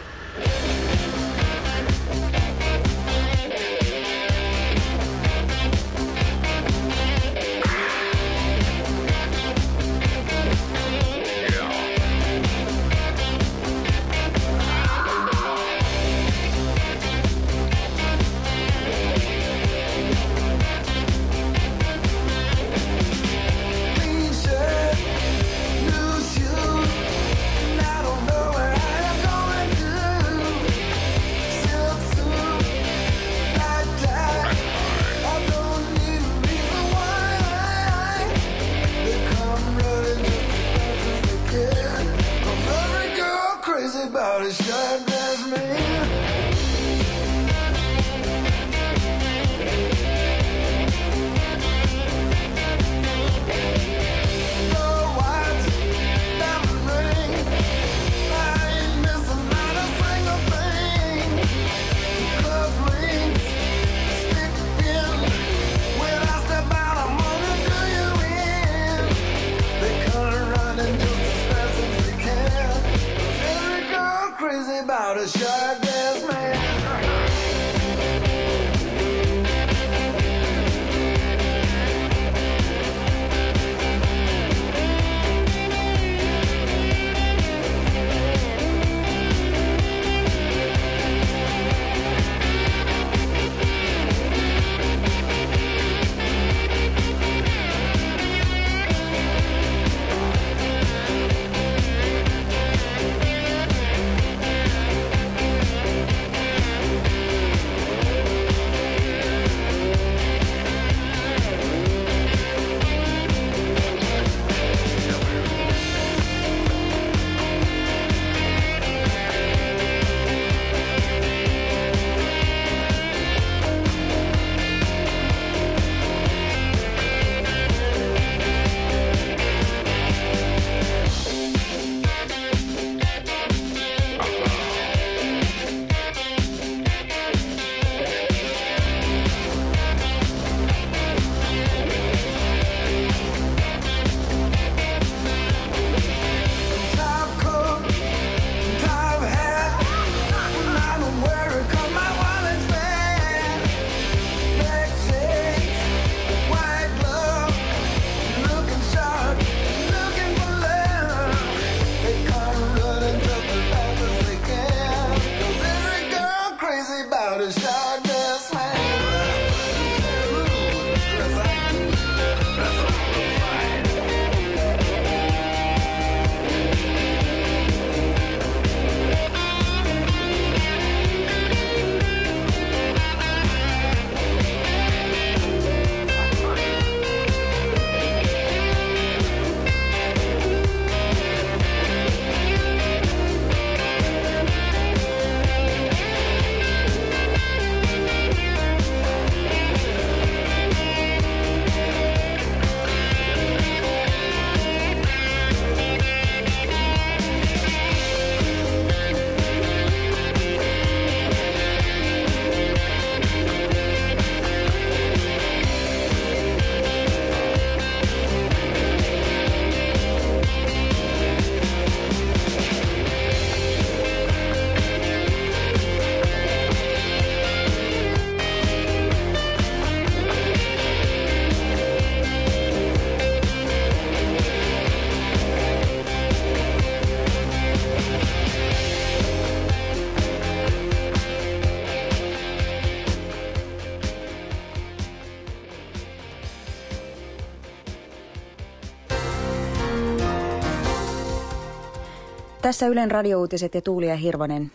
Tässä Ylen radiouutiset ja Tuuli ja Hirvonen.